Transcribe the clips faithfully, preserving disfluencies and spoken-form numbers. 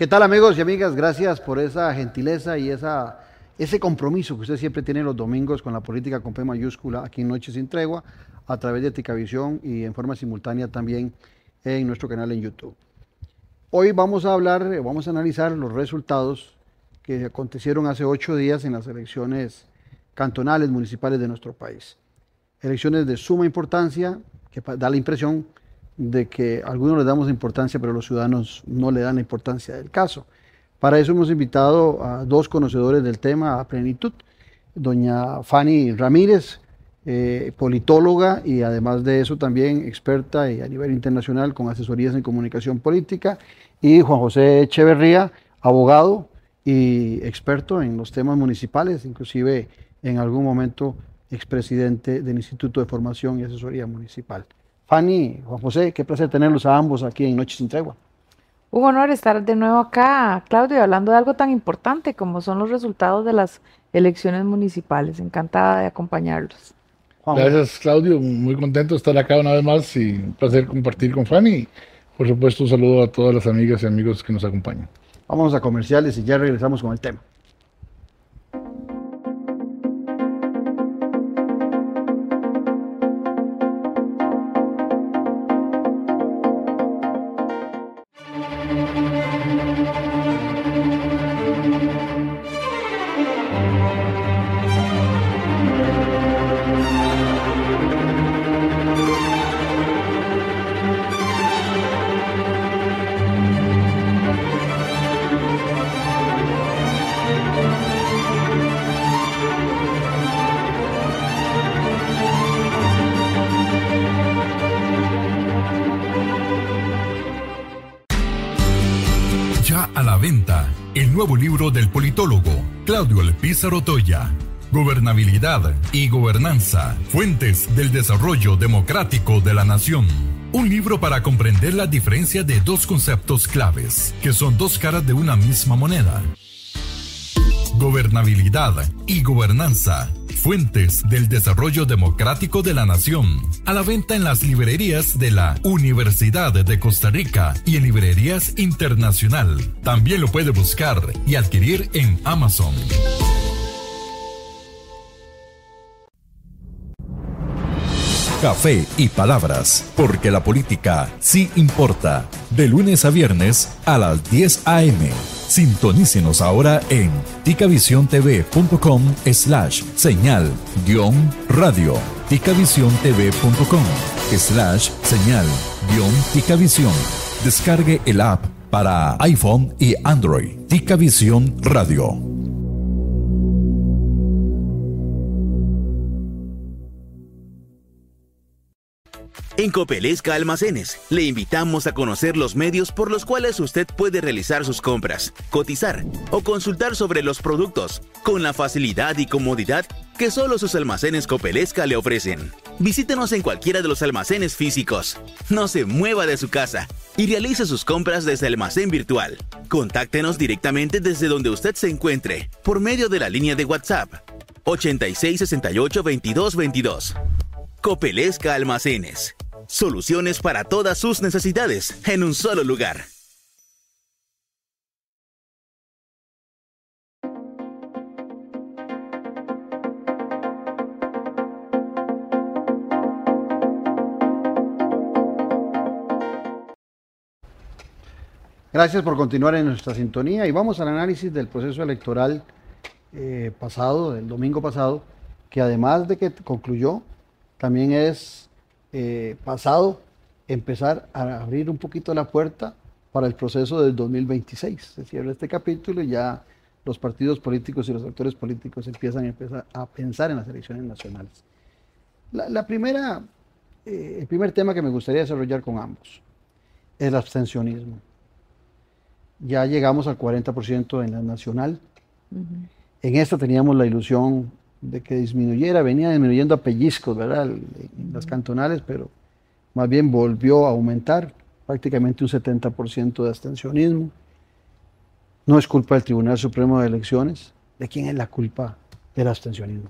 ¿Qué tal, amigos y amigas? Gracias por esa gentileza y esa, ese compromiso que usted siempre tiene los domingos con la política con P mayúscula aquí en Noche Sin Tregua, a través de Ticavisión y en forma simultánea también en nuestro canal en YouTube. Hoy vamos a hablar, vamos a analizar los resultados que acontecieron hace ocho días en las elecciones cantonales municipales de nuestro país. Elecciones de suma importancia, que da la impresión de que a algunos les damos importancia, pero los ciudadanos no le dan la importancia del caso. Para eso hemos invitado a dos conocedores del tema a plenitud, doña Fanny Ramírez, eh, politóloga y además de eso también experta y a nivel internacional con asesorías en comunicación política, y Juan José Echeverría, abogado y experto en los temas municipales, inclusive en algún momento expresidente del Instituto de Formación y Asesoría Municipal. Fanny, Juan José, qué placer tenerlos a ambos aquí en Noche Sin Tregua. Un honor estar de nuevo acá, Claudio, hablando de algo tan importante como son los resultados de las elecciones municipales. Encantada de acompañarlos. Juan. Gracias, Claudio. Muy contento de estar acá una vez más y un placer compartir con Fanny. Por supuesto, un saludo a todas las amigas y amigos que nos acompañan. Vamos a comerciales y ya regresamos con el tema. El nuevo libro del politólogo Claudio El Pízaro Toya, Gobernabilidad y Gobernanza, Fuentes del Desarrollo Democrático de la Nación. Un libro para comprender la diferencia de dos conceptos claves, que son dos caras de una misma moneda. Gobernabilidad y Gobernanza, Fuentes del Desarrollo Democrático de la Nación. A la venta en las librerías de la Universidad de Costa Rica y en librerías internacional. También lo puede buscar y adquirir en Amazon. Café y palabras, porque la política sí importa. De lunes a viernes a las diez a eme. Sintonícenos ahora en ticavisiontv.com slash señal guión radio. ticavisiontv.com slash señal guión ticavisión. Descargue el app para iPhone y Android. Ticavisión Radio. En Copelesca Almacenes, le invitamos a conocer los medios por los cuales usted puede realizar sus compras, cotizar o consultar sobre los productos, con la facilidad y comodidad que solo sus almacenes Copelesca le ofrecen. Visítenos en cualquiera de los almacenes físicos. No se mueva de su casa y realice sus compras desde el almacén virtual. Contáctenos directamente desde donde usted se encuentre, por medio de la línea de WhatsApp ochenta y seis sesenta y ocho veintidós veintidós. Copelesca Almacenes. Soluciones para todas sus necesidades en un solo lugar. Gracias por continuar en nuestra sintonía y vamos al análisis del proceso electoral eh, pasado, del domingo pasado, que además de que concluyó, también es eh, pasado empezar a abrir un poquito la puerta para el proceso del dos mil veintiséis. Se cierra este capítulo y ya los partidos políticos y los actores políticos empiezan a, empezar a pensar en las elecciones nacionales. La, la primera, eh, el primer tema que me gustaría desarrollar con ambos es el abstencionismo. Ya llegamos al cuarenta por ciento en la nacional. Uh-huh. En esta teníamos la ilusión de que disminuyera, venía disminuyendo a pellizcos, ¿verdad? En las cantonales, pero más bien volvió a aumentar, prácticamente un setenta por ciento de abstencionismo. No es culpa del Tribunal Supremo de Elecciones. ¿De quién es la culpa del abstencionismo?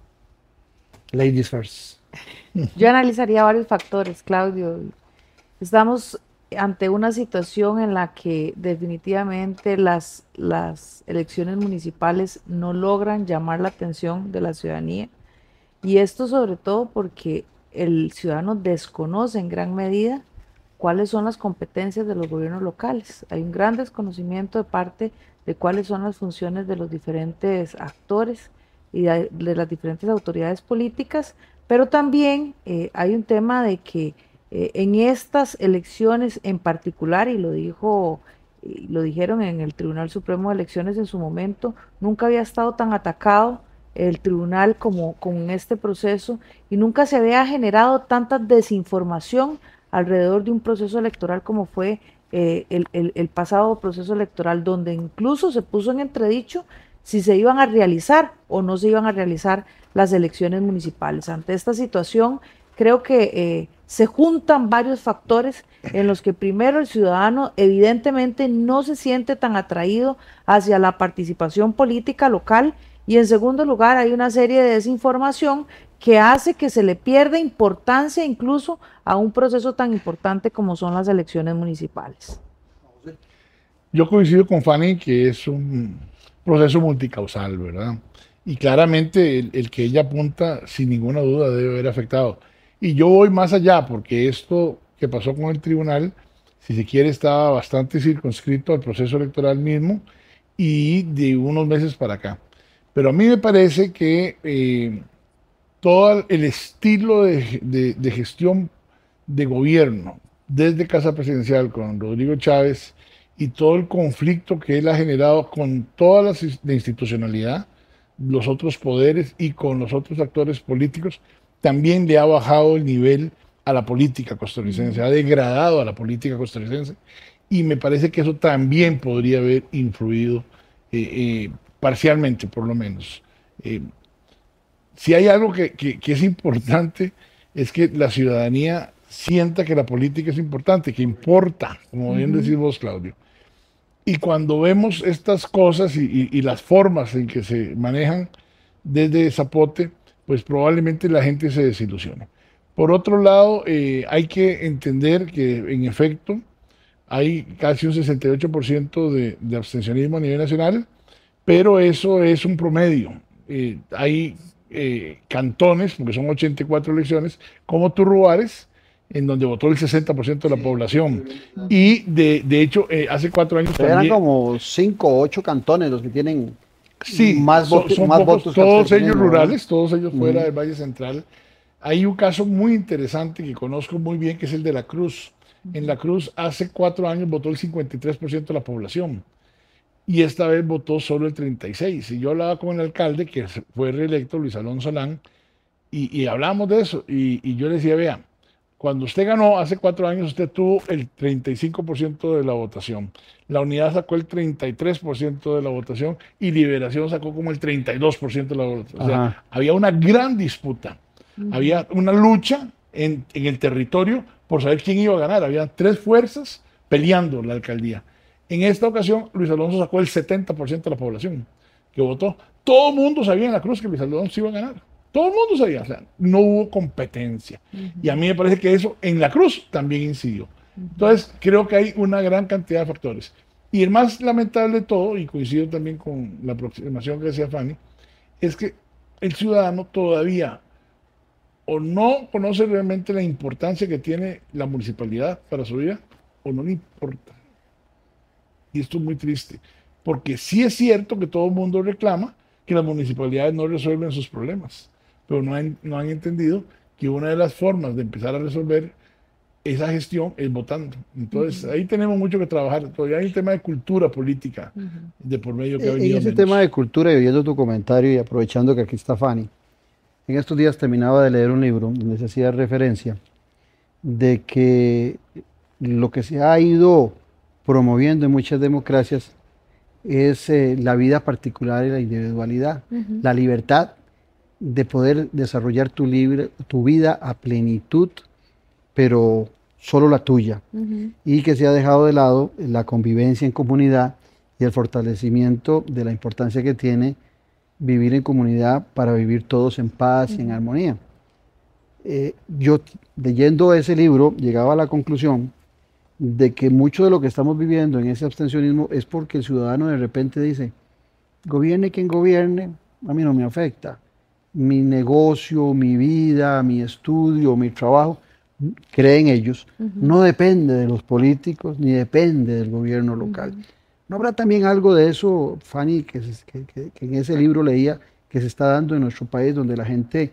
Ladies first. Yo analizaría varios factores, Claudio. Estamos ante una situación en la que definitivamente las, las elecciones municipales no logran llamar la atención de la ciudadanía, y esto sobre todo porque el ciudadano desconoce en gran medida cuáles son las competencias de los gobiernos locales. Hay un gran desconocimiento de parte de cuáles son las funciones de los diferentes actores y de, de las diferentes autoridades políticas, pero también eh, hay un tema de que eh, en estas elecciones en particular, y lo dijo, y lo dijeron en el Tribunal Supremo de Elecciones en su momento, nunca había estado tan atacado el tribunal como con este proceso, y nunca se había generado tanta desinformación alrededor de un proceso electoral como fue eh, el, el, el pasado proceso electoral, donde incluso se puso en entredicho si se iban a realizar o no se iban a realizar las elecciones municipales. Ante esta situación, creo que eh, se juntan varios factores en los que primero el ciudadano evidentemente no se siente tan atraído hacia la participación política local, y en segundo lugar hay una serie de desinformación que hace que se le pierda importancia incluso a un proceso tan importante como son las elecciones municipales. Yo coincido con Fanny que es un proceso multicausal, ¿verdad? Y claramente el, el que ella apunta, sin ninguna duda, debe haber afectado. Y yo voy más allá, porque esto que pasó con el tribunal, si se quiere, estaba bastante circunscrito al proceso electoral mismo y de unos meses para acá. Pero a mí me parece que eh, todo el estilo de, de, de gestión de gobierno, desde Casa Presidencial con Rodrigo Chávez, y todo el conflicto que él ha generado con toda la, la institucionalidad, los otros poderes y con los otros actores políticos, también le ha bajado el nivel a la política costarricense, ha degradado a la política costarricense, y me parece que eso también podría haber influido eh, eh, parcialmente, por lo menos. Eh, si hay algo que, que, que es importante, es que la ciudadanía sienta que la política es importante, que importa, como bien decís vos, Claudio. Y cuando vemos estas cosas y, y, y las formas en que se manejan desde Zapote, pues probablemente la gente se desilusione. Por otro lado, eh, hay que entender que en efecto hay casi un sesenta y ocho por ciento de, de abstencionismo a nivel nacional, pero eso es un promedio. Eh, hay eh, cantones, porque son ochenta y cuatro elecciones, como Turruares, en donde votó el sesenta por ciento de la población. Y de, de hecho, eh, hace cuatro años Pero también... eran como cinco o ocho cantones los que tienen sí, más, son, votos, son más pocos, votos. todos ellos rurales, todos ellos fuera uh-huh. del Valle Central. Hay un caso muy interesante que conozco muy bien, que es el de La Cruz. En La Cruz, hace cuatro años votó el cincuenta y tres por ciento de la población. Y esta vez votó solo el treinta y seis por ciento. Y yo hablaba con el alcalde, que fue reelecto, Luis Alonso Solán, y, y hablábamos de eso. Y, y yo le decía, vea, cuando usted ganó hace cuatro años, usted tuvo el treinta y cinco por ciento de la votación. La Unidad sacó el treinta y tres por ciento de la votación y Liberación sacó como el treinta y dos por ciento de la votación. O sea, Ajá. había una gran disputa. Uh-huh. Había una lucha en, en el territorio por saber quién iba a ganar. Había tres fuerzas peleando la alcaldía. En esta ocasión, Luis Alonso sacó el setenta por ciento de la población que votó. Todo el mundo sabía en La Cruz que Luis Alonso iba a ganar. Todo el mundo sabía, o sea, no hubo competencia. Uh-huh. Y a mí me parece que eso en La Cruz también incidió. Uh-huh. Entonces, creo que hay una gran cantidad de factores. Y el más lamentable de todo, y coincido también con la aproximación que decía Fanny, es que el ciudadano todavía o no conoce realmente la importancia que tiene la municipalidad para su vida, o no le importa. Y esto es muy triste, porque sí es cierto que todo el mundo reclama que las municipalidades no resuelven sus problemas, pero no han, no han entendido que una de las formas de empezar a resolver esa gestión es votando. Entonces, uh-huh. ahí tenemos mucho que trabajar. Todavía hay un tema de cultura política uh-huh. de por medio que ha venido. En ese menos. tema de cultura, y oyendo tu comentario y aprovechando que aquí está Fanny, en estos días terminaba de leer un libro donde se hacía referencia de que lo que se ha ido promoviendo en muchas democracias es eh, la vida particular y la individualidad, uh-huh. la libertad de poder desarrollar tu, libre, tu vida a plenitud, pero solo la tuya, uh-huh. y que se ha dejado de lado la convivencia en comunidad y el fortalecimiento de la importancia que tiene vivir en comunidad para vivir todos en paz uh-huh. y en armonía. Eh, yo leyendo ese libro llegaba a la conclusión de que mucho de lo que estamos viviendo en ese abstencionismo es porque el ciudadano de repente dice, gobierne quien gobierne, a mí no me afecta. Mi negocio, mi vida, mi estudio, mi trabajo, creen ellos, uh-huh. no depende de los políticos ni depende del gobierno local. Uh-huh. ¿No habrá también algo de eso, Fanny, que, que, que, que en ese libro leía, que se está dando en nuestro país, donde la gente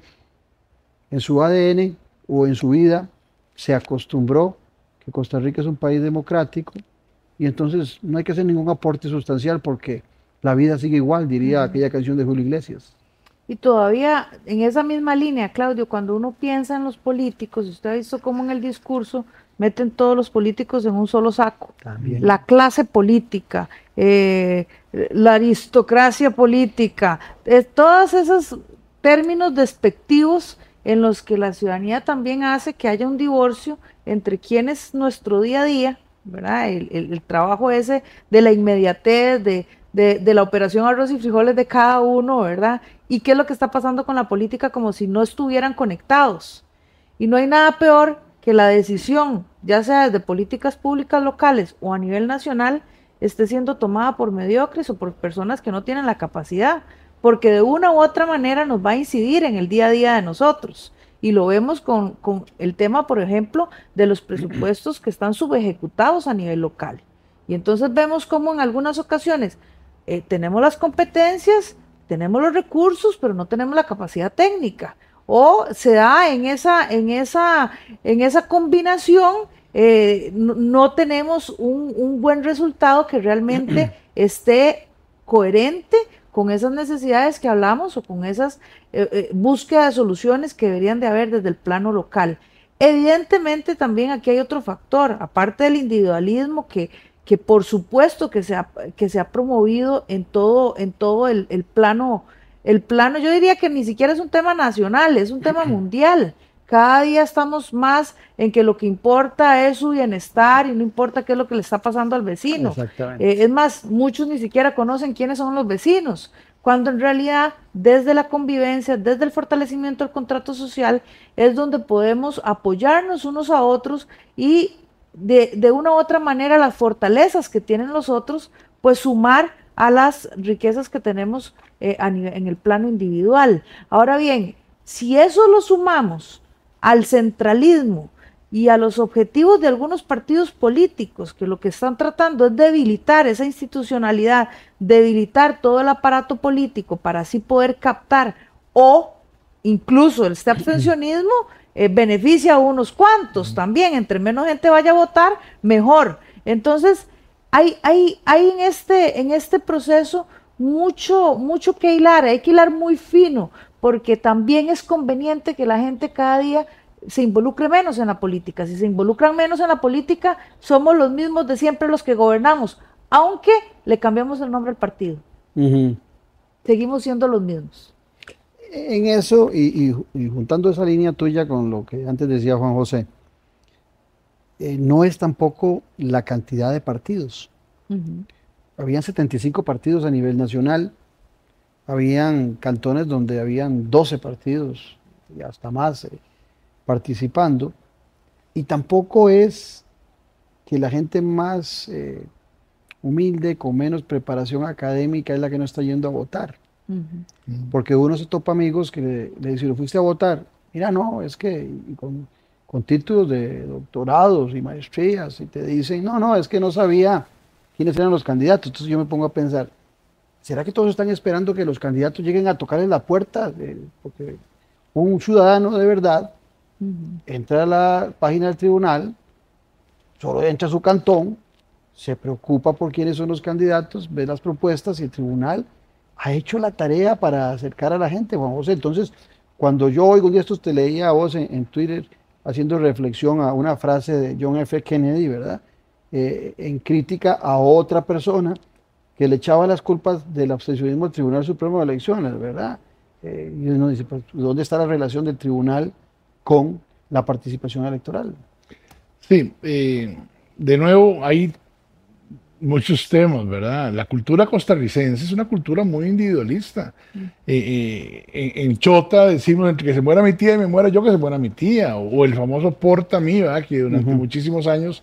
en su A D N o en su vida se acostumbró que Costa Rica es un país democrático y entonces no hay que hacer ningún aporte sustancial porque la vida sigue igual, diría uh-huh. aquella canción de Julio Iglesias? Y todavía en esa misma línea, Claudio, cuando uno piensa en los políticos, usted ha visto cómo en el discurso meten todos los políticos en un solo saco. También. La clase política, eh, la aristocracia política, eh, todos esos términos despectivos en los que la ciudadanía también hace que haya un divorcio entre quién es nuestro día a día, ¿verdad? El, el, el trabajo ese de la inmediatez, de, de, de la operación arroz y frijoles de cada uno, ¿verdad? Y qué es lo que está pasando con la política como si no estuvieran conectados. Y no hay nada peor que la decisión, ya sea desde políticas públicas locales o a nivel nacional, esté siendo tomada por mediocres o por personas que no tienen la capacidad, porque de una u otra manera nos va a incidir en el día a día de nosotros. Y lo vemos con, con el tema, por ejemplo, de los presupuestos que están subejecutados a nivel local. Y entonces vemos cómo en algunas ocasiones eh, tenemos las competencias, tenemos los recursos, pero no tenemos la capacidad técnica. O se da en esa, en esa, en esa combinación, eh, no, no tenemos un, un buen resultado que realmente esté coherente con esas necesidades que hablamos o con esas eh, eh, búsquedas de soluciones que deberían de haber desde el plano local. Evidentemente también aquí hay otro factor, aparte del individualismo que, que por supuesto que se ha, que se ha promovido en todo, en todo el, el plano, el plano, yo diría que ni siquiera es un tema nacional, es un tema mundial. Cada día estamos más en que lo que importa es su bienestar y no importa qué es lo que le está pasando al vecino. Eh, es más, muchos ni siquiera conocen quiénes son los vecinos, cuando en realidad desde la convivencia, desde el fortalecimiento del contrato social, es donde podemos apoyarnos unos a otros y de, de una u otra manera las fortalezas que tienen los otros, pues sumar a las riquezas que tenemos eh, a nivel, en el plano individual. Ahora bien, si eso lo sumamos al centralismo y a los objetivos de algunos partidos políticos que lo que están tratando es debilitar esa institucionalidad, debilitar todo el aparato político para así poder captar o incluso el este abstencionismo eh, beneficia a unos cuantos también, entre menos gente vaya a votar, mejor. Entonces hay, hay, hay en, este, en este proceso mucho, mucho que hilar, hay que hilar muy fino, porque también es conveniente que la gente cada día se involucre menos en la política. Si se involucran menos en la política, somos los mismos de siempre los que gobernamos, aunque le cambiamos el nombre al partido. Uh-huh. Seguimos siendo los mismos. En eso, y, y, y juntando esa línea tuya con lo que antes decía Juan José, eh, no es tampoco la cantidad de partidos. Uh-huh. Habían setenta y cinco partidos a nivel nacional, habían cantones donde habían doce partidos y hasta más eh, participando, y tampoco es que la gente más eh, humilde, con menos preparación académica, es la que no está yendo a votar. Uh-huh. Porque uno se topa amigos que le, le dicen, ¿fuiste a votar? Mira, no, es que con, con títulos de doctorados y maestrías, y te dicen, no, no, es que no sabía quiénes eran los candidatos. Entonces yo me pongo a pensar, ¿será que todos están esperando que los candidatos lleguen a tocarles la puerta? De, porque un ciudadano de verdad uh-huh. entra a la página del tribunal, solo entra a su cantón, se preocupa por quiénes son los candidatos, ve las propuestas y el tribunal ha hecho la tarea para acercar a la gente, Juan José. Entonces, cuando yo oigo un día esto, te leía a vos en, en Twitter haciendo reflexión a una frase de John F. Kennedy, ¿verdad? Eh, en crítica a otra persona que le echaba las culpas del abstencionismo al Tribunal Supremo de Elecciones, ¿verdad? Eh, y uno dice, pues, ¿dónde está la relación del tribunal con la participación electoral? Sí, eh, de nuevo hay muchos temas, ¿verdad? La cultura costarricense es una cultura muy individualista. Mm. Eh, eh, en, en Chota decimos, entre que se muera mi tía y me muera yo, que se muera mi tía, o, o el famoso porta a mí, ¿verdad? Que durante uh-huh. muchísimos años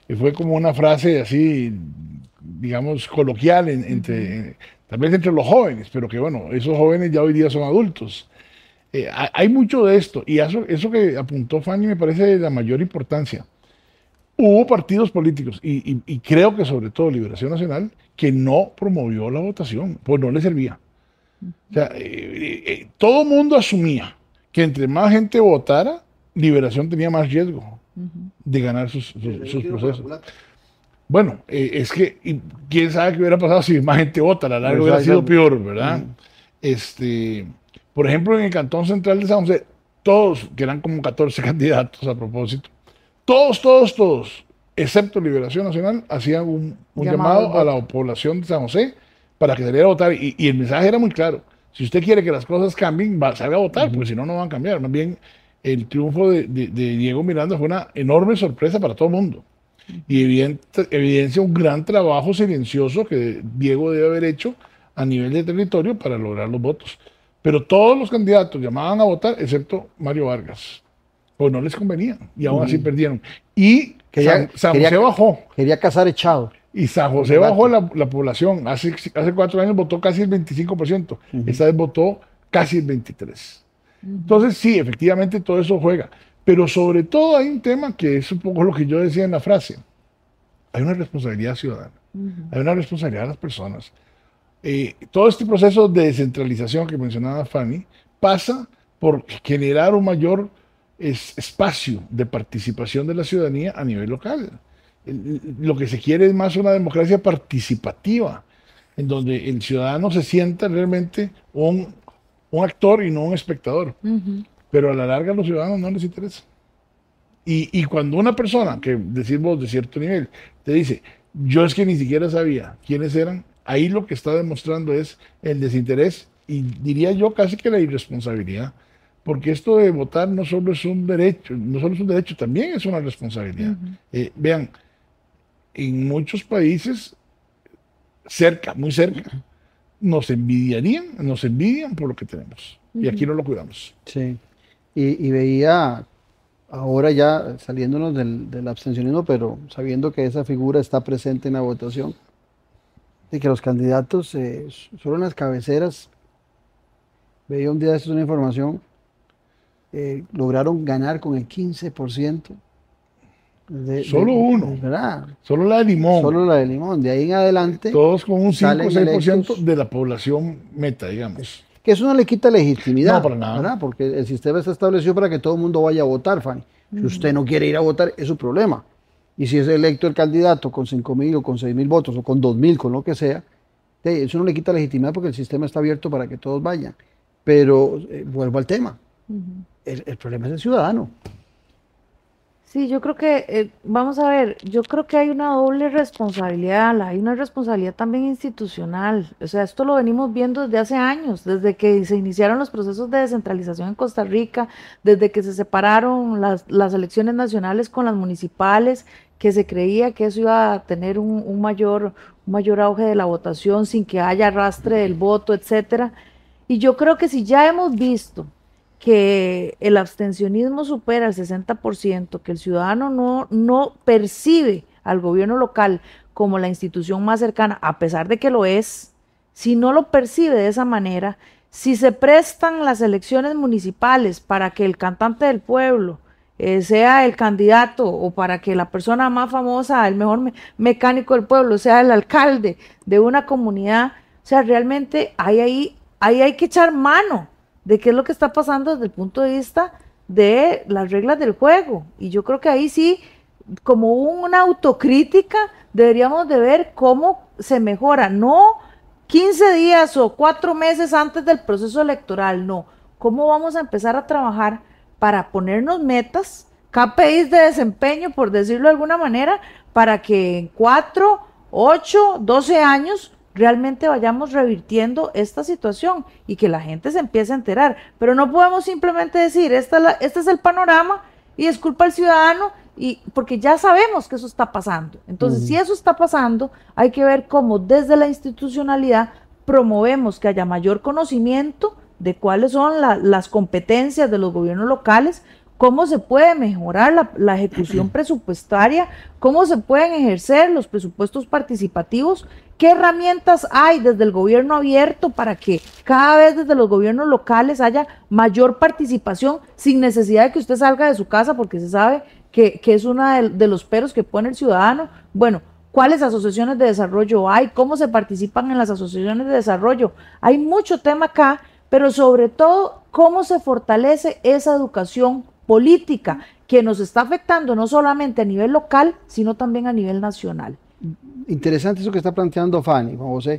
que fue como una frase así, digamos, coloquial en, entre, uh-huh. tal vez entre los jóvenes, pero que bueno, esos jóvenes ya hoy día son adultos. Eh, hay mucho de esto, y eso, eso que apuntó Fanny me parece de la mayor importancia. Hubo partidos políticos, y, y, y creo que sobre todo Liberación Nacional, que no promovió la votación, pues no le servía. O sea, eh, eh, todo el mundo asumía que entre más gente votara, Liberación tenía más riesgo uh-huh. de ganar sus, sus, sus procesos. Bueno, eh, es que y, quién sabe qué hubiera pasado si más gente vota, a la larga hubiera sido peor, ¿verdad? Uh-huh. Este, por ejemplo, en el Cantón Central de San José, todos, que eran como catorce candidatos a propósito, todos, todos, todos, excepto Liberación Nacional, hacían un, un llamado, llamado a la población de San José para que saliera a votar. Y, y el mensaje era muy claro. Si usted quiere que las cosas cambien, va, salga a votar, uh-huh. porque si no, no van a cambiar. Más bien, el triunfo de, de, de Diego Miranda fue una enorme sorpresa para todo el mundo. Uh-huh. Y evidente, evidencia un gran trabajo silencioso que Diego debe haber hecho a nivel de territorio para lograr los votos. Pero todos los candidatos llamaban a votar, excepto Mario Vargas. Pues no les convenía, y aún uh-huh. así perdieron. Y quería, San, San quería, José bajó. Quería cazar echado. Y San José bajó la, la población. Hace, hace cuatro años votó casi el veinticinco por ciento. Uh-huh. Esta vez votó casi el veintitrés por ciento. Uh-huh. Entonces, sí, efectivamente todo eso juega. Pero sobre todo hay un tema que es un poco lo que yo decía en la frase. Hay una responsabilidad ciudadana. Uh-huh. Hay una responsabilidad de las personas. Eh, todo este proceso de descentralización que mencionaba Fanny pasa por generar un mayor es, espacio de participación de la ciudadanía a nivel local. El, lo que se quiere es más una democracia participativa, en donde el ciudadano se sienta realmente un, un actor y no un espectador. Uh-huh. Pero a la larga a los ciudadanos no les interesa. Y, y cuando una persona, que decimos de cierto nivel, te dice, yo es que ni siquiera sabía quiénes eran, ahí lo que está demostrando es el desinterés y diría yo casi que la irresponsabilidad. Porque esto de votar no solo es un derecho, no solo es un derecho, también es una responsabilidad. Uh-huh. Eh, vean, en muchos países, cerca, muy cerca, nos envidiarían, nos envidian por lo que tenemos. Uh-huh. Y aquí no lo cuidamos. Sí. Y, y veía, ahora ya saliéndonos del, del abstencionismo, pero sabiendo que esa figura está presente en la votación, de que los candidatos, eh, solo en las cabeceras, veía un día de esto una información, Eh, lograron ganar con el quince por ciento. De, solo de, uno. De, ¿verdad? Solo la de Limón. Solo la de Limón. De ahí en adelante. Todos con un cinco o seis por ciento de la población meta, digamos. Que eso no le quita legitimidad. No, para nada. ¿verdad? Porque el sistema está establecido para que todo el mundo vaya a votar, Fanny. Si mm. usted no quiere ir a votar, es su problema. Y si es electo el candidato con cinco mil o con seis mil votos o con dos mil, con lo que sea, eso no le quita legitimidad porque el sistema está abierto para que todos vayan. Pero eh, vuelvo al tema. Uh-huh. El, el problema es el ciudadano. Sí, yo creo que, eh, vamos a ver, yo creo que hay una doble responsabilidad, hay una responsabilidad también institucional. O sea, esto lo venimos viendo desde hace años, desde que se iniciaron los procesos de descentralización en Costa Rica, desde que se separaron las, las elecciones nacionales con las municipales, que se creía que eso iba a tener un, un mayor, un mayor auge de la votación sin que haya arrastre del voto, etcétera. Y yo creo que si ya hemos visto que el abstencionismo supera el sesenta por ciento, que el ciudadano no, no percibe al gobierno local como la institución más cercana, a pesar de que lo es, si no lo percibe de esa manera, si se prestan las elecciones municipales para que el cantante del pueblo eh, sea el candidato o para que la persona más famosa, el mejor me- mecánico del pueblo sea el alcalde de una comunidad, o sea, realmente ahí, ahí, ahí hay que echar mano de qué es lo que está pasando desde el punto de vista de las reglas del juego. Y yo creo que ahí sí, como una autocrítica, deberíamos de ver cómo se mejora, no quince días o cuatro meses antes del proceso electoral, no, cómo vamos a empezar a trabajar para ponernos metas, K P Is de desempeño, por decirlo de alguna manera, para que en cuatro, ocho, doce años realmente vayamos revirtiendo esta situación y que la gente se empiece a enterar. Pero no podemos simplemente decir, esta, la, este es el panorama y es culpa del ciudadano, y, porque ya sabemos que eso está pasando. Entonces, uh-huh. si eso está pasando, hay que ver cómo desde la institucionalidad promovemos que haya mayor conocimiento de cuáles son la, las competencias de los gobiernos locales, cómo se puede mejorar la, la ejecución presupuestaria, cómo se pueden ejercer los presupuestos participativos, qué herramientas hay desde el gobierno abierto para que cada vez desde los gobiernos locales haya mayor participación sin necesidad de que usted salga de su casa, porque se sabe que, que es uno de, de los peros que pone el ciudadano. Bueno, ¿cuáles asociaciones de desarrollo hay? ¿Cómo se participan en las asociaciones de desarrollo? Hay mucho tema acá, pero sobre todo, ¿cómo se fortalece esa educación política que nos está afectando no solamente a nivel local, sino también a nivel nacional? Interesante eso que está planteando Fanny, Juan José.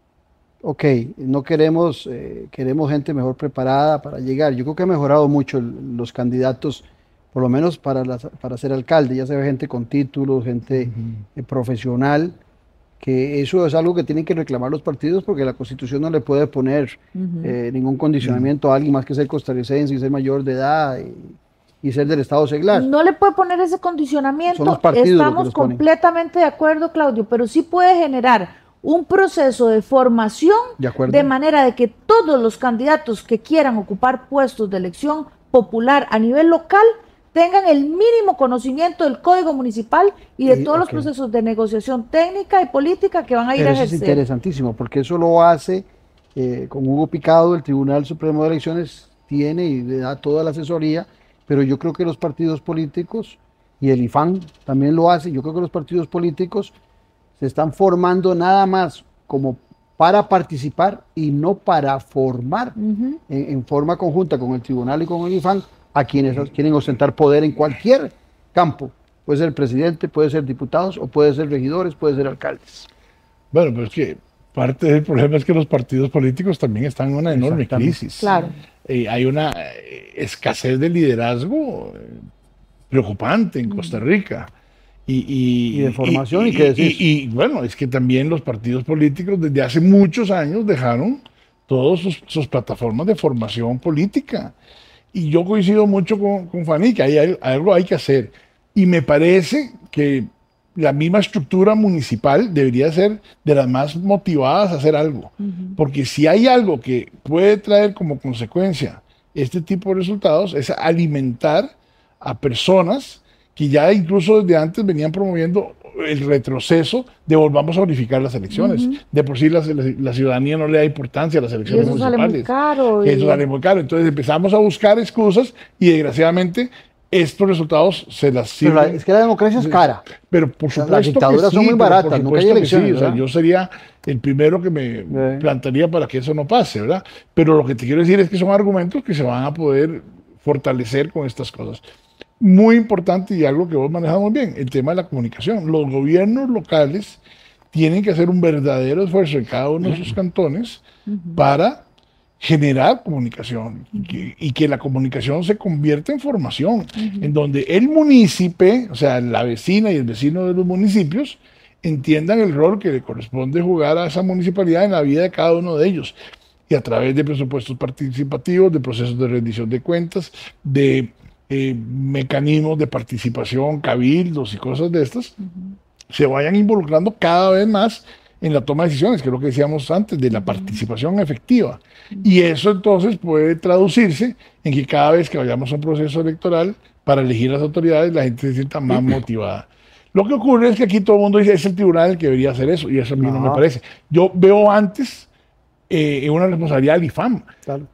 Ok, no queremos, eh, queremos gente mejor preparada para llegar. Yo creo que ha mejorado mucho el, los candidatos, por lo menos para, las, para ser alcalde. Ya se ve gente con títulos, gente uh-huh. eh, profesional, que eso es algo que tienen que reclamar los partidos, porque la Constitución no le puede poner uh-huh. eh, ningún condicionamiento uh-huh. a alguien más que ser costarricense y ser mayor de edad y, y ser del Estado seglar. No le puede poner ese condicionamiento. Son los partidos Estamos los que los completamente de acuerdo, Claudio, pero sí puede generar un proceso de formación de, de manera de que todos los candidatos que quieran ocupar puestos de elección popular a nivel local tengan el mínimo conocimiento del Código Municipal y de sí, todos okay. los procesos de negociación técnica y política que van a ir pero a eso ejercer. Es interesantísimo, porque eso lo hace eh, con Hugo Picado, el Tribunal Supremo de Elecciones tiene y le da toda la asesoría, pero yo creo que los partidos políticos, y el I F A N también lo hace, yo creo que los partidos políticos se están formando nada más como para participar y no para formar uh-huh. en, en forma conjunta con el tribunal y con el I F A N a quienes uh-huh. quieren ostentar poder en cualquier campo. Puede ser presidente, puede ser diputados, o puede ser regidores, puede ser alcaldes. Bueno, pero es que parte del problema es que los partidos políticos también están en una enorme crisis. Claro. Eh, hay una eh, escasez de liderazgo eh, preocupante en Costa Rica. Y, y, y de formación, y, ¿y qué decís? Y, y, y bueno, es que también los partidos políticos desde hace muchos años dejaron todas sus, sus plataformas de formación política. Y yo coincido mucho con, con Fanny, que hay, hay, algo hay que hacer. Y me parece que la misma estructura municipal debería ser de las más motivadas a hacer algo. Uh-huh. Porque si hay algo que puede traer como consecuencia este tipo de resultados, es alimentar a personas que ya incluso desde antes venían promoviendo el retroceso de volvamos a unificar las elecciones. Uh-huh. De por sí la, la ciudadanía no le da importancia a las elecciones y eso municipales. Sale muy caro, y... y... Eso sale muy caro. Entonces empezamos a buscar excusas y desgraciadamente estos resultados se las sirven. Pero la, es que la democracia es cara. Pero por supuesto las dictaduras que sí, son muy baratas, nunca hay elecciones. Sí. O sea, yo sería el primero que me eh. plantaría para que eso no pase, ¿verdad? Pero lo que te quiero decir es que son argumentos que se van a poder fortalecer con estas cosas. Muy importante y algo que vos manejas muy bien, el tema de la comunicación. Los gobiernos locales tienen que hacer un verdadero esfuerzo en cada uno de sus cantones uh-huh. para generar comunicación uh-huh. y, que, y que la comunicación se convierta en formación, uh-huh. en donde el municipio, o sea, la vecina y el vecino de los municipios, entiendan el rol que le corresponde jugar a esa municipalidad en la vida de cada uno de ellos. Y a través de presupuestos participativos, de procesos de rendición de cuentas, de eh, mecanismos de participación, cabildos y cosas de estas, uh-huh. se vayan involucrando cada vez más en la toma de decisiones, que es lo que decíamos antes, de la uh-huh. participación efectiva. Uh-huh. Y eso entonces puede traducirse en que cada vez que vayamos a un proceso electoral para elegir las autoridades, la gente se sienta más uh-huh. motivada. Lo que ocurre es que aquí todo el mundo dice, es el tribunal el que debería hacer eso, y eso a mí uh-huh. no me parece. Yo veo antes eh, una responsabilidad al I F A M, claro.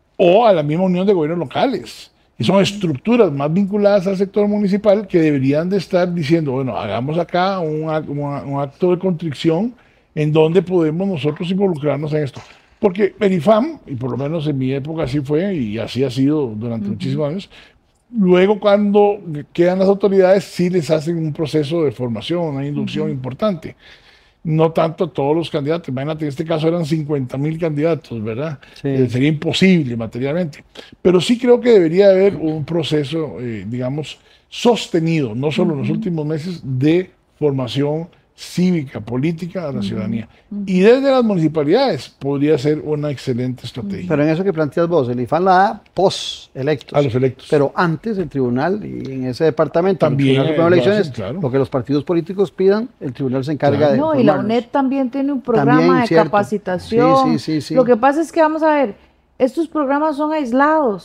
o a la misma unión de gobiernos locales. Y son estructuras más vinculadas al sector municipal que deberían de estar diciendo, bueno, hagamos acá un, un acto de contrición en donde podemos nosotros involucrarnos en esto. Porque el I F A M, y por lo menos en mi época así fue, y así ha sido durante uh-huh. muchísimos años, luego cuando quedan las autoridades sí les hacen un proceso de formación, una inducción uh-huh. importante. No tanto a todos los candidatos, imagínate, en este caso eran cincuenta mil candidatos, ¿verdad? Sí. Eh, sería imposible materialmente. Pero sí creo que debería haber un proceso, eh, digamos, sostenido, no solo uh-huh. en los últimos meses, de formación cívica, política a la uh-huh. ciudadanía. Uh-huh. Y desde las municipalidades podría ser una excelente estrategia. Pero en eso que planteas vos, el I F A N la da post-electos. A los electos. Pero antes el tribunal, y en ese departamento, también el Tribunal de Elecciones, hacen, claro. lo que los partidos políticos pidan, el tribunal se encarga claro. de No, y la U N E D también tiene un programa también, de cierto. capacitación. Sí, sí, sí, sí. Lo que pasa es que, vamos a ver, estos programas son aislados.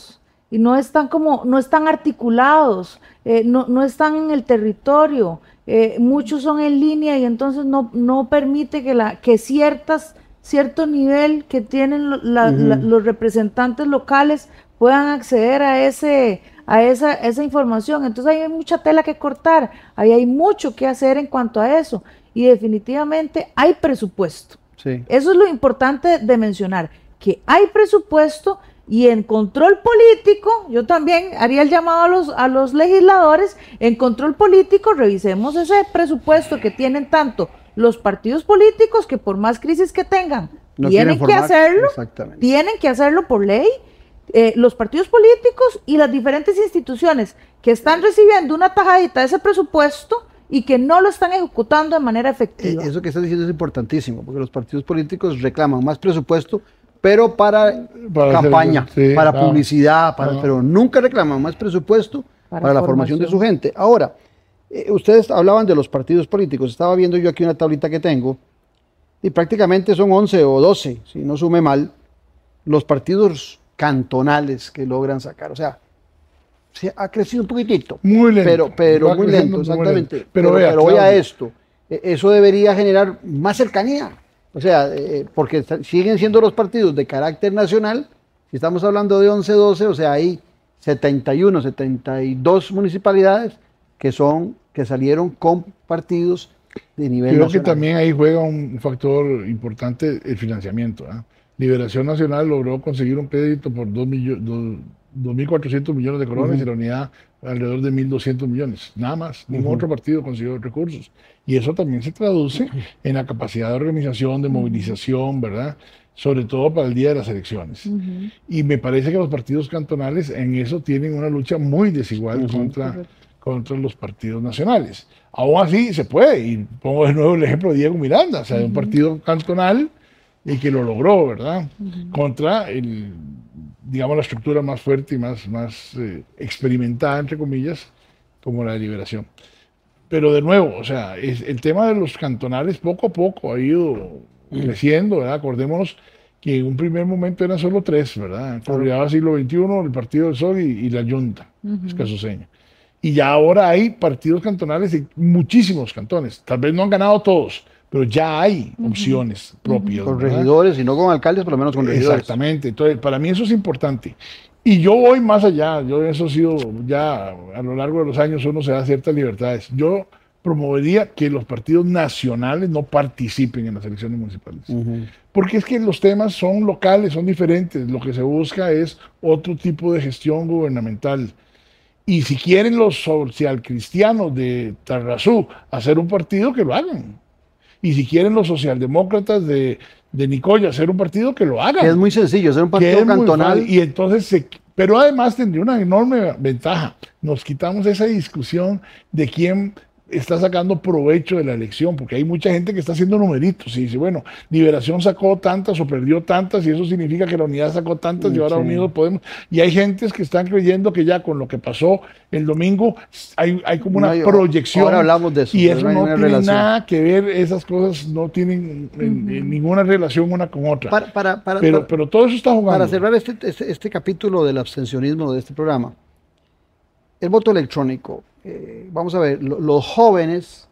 y no están como, no están articulados, eh, no, no están en el territorio, eh, muchos son en línea y entonces no, no permite que, la, que ciertas, cierto nivel que tienen la, uh-huh. la, los representantes locales puedan acceder a, ese, a esa, esa información. Entonces ahí hay mucha tela que cortar, ahí hay mucho que hacer en cuanto a eso, y definitivamente hay presupuesto. Sí. Eso es lo importante de mencionar, que hay presupuesto. Y en control político, yo también haría el llamado a los, a los legisladores, en control político revisemos ese presupuesto que tienen tanto los partidos políticos, que por más crisis que tengan, no tienen que hacerlo, tienen que hacerlo por ley, eh, los partidos políticos y las diferentes instituciones que están recibiendo una tajadita de ese presupuesto y que no lo están ejecutando de manera efectiva. Eso que estás diciendo es importantísimo, porque los partidos políticos reclaman más presupuesto, pero para, para campaña, hacer, sí, para claro. publicidad, para, no. pero nunca reclaman más presupuesto para, para la formación. formación de su gente. Ahora, eh, ustedes hablaban de los partidos políticos, estaba viendo yo aquí una tablita que tengo, y prácticamente son once o doce, si no sume mal, los partidos cantonales que logran sacar. O sea, se ha crecido un poquitito. Muy lento. Pero, pero muy lento, exactamente. Muy lento. Pero, pero, vea, pero voy a esto, eso debería generar más cercanía. O sea, eh, porque siguen siendo los partidos de carácter nacional, si estamos hablando de once, doce, o sea, hay setenta y uno, setenta y dos municipalidades que son, que salieron con partidos de nivel Creo nacional. Creo que también ahí juega un factor importante el financiamiento. ¿eh? Liberación Nacional logró conseguir un crédito por dos mil cuatrocientos millones de colones uh-huh. y la unidad alrededor de mil doscientos millones, nada más. Ningún uh-huh. otro partido consiguió recursos. Y eso también se traduce en la capacidad de organización, de movilización, ¿verdad? Sobre todo para el día de las elecciones. Uh-huh. Y me parece que los partidos cantonales en eso tienen una lucha muy desigual uh-huh. contra, contra los partidos nacionales. Aún así se puede, y pongo de nuevo el ejemplo de Diego Miranda, o sea, uh-huh. de un partido cantonal y que lo logró, ¿verdad? Uh-huh. Contra el, digamos, la estructura más fuerte y más, más eh, experimentada, entre comillas, como la de Liberación. Pero de nuevo, o sea, es, el tema de los cantonales poco a poco ha ido creciendo, ¿verdad? Acordémonos que en un primer momento eran solo tres, ¿verdad? Llegaba el siglo veintiuno, el Partido del Sol y, y la Junta, uh-huh. escasoseña. Y ya ahora hay partidos cantonales en muchísimos cantones. Tal vez no han ganado todos, pero ya hay uh-huh. opciones propias. Con ¿verdad? regidores y no con alcaldes, por lo menos con regidores. Exactamente. Entonces, para mí eso es importante. Y yo voy más allá, yo eso ha sido ya a lo largo de los años uno se da ciertas libertades. Yo promovería que los partidos nacionales no participen en las elecciones municipales. Uh-huh. Porque es que los temas son locales, son diferentes. Lo que se busca es otro tipo de gestión gubernamental. Y si quieren los socialcristianos de Tarrazú hacer un partido, que lo hagan. Y si quieren los socialdemócratas de, de Nicoya hacer un partido, que lo hagan. Que es muy sencillo, hacer un partido cantonal. Y entonces, se, pero además tendría una enorme ventaja. Nos quitamos esa discusión de quién está sacando provecho de la elección, porque hay mucha gente que está haciendo numeritos y dice, bueno, Liberación sacó tantas o perdió tantas y eso significa que la unidad sacó tantas y ahora sí. Unidos podemos. Y hay gentes que están creyendo que ya con lo que pasó el domingo hay, hay como una no, yo, proyección. Ahora hablamos de eso. Y eso no, no tiene relación. Nada que ver, esas cosas no tienen uh-huh. en, en ninguna relación una con otra. Para, para, para, pero, para, pero todo eso está jugando. Para cerrar este, este, este capítulo del abstencionismo de este programa, el voto electrónico. Eh, vamos a ver, lo, los jóvenes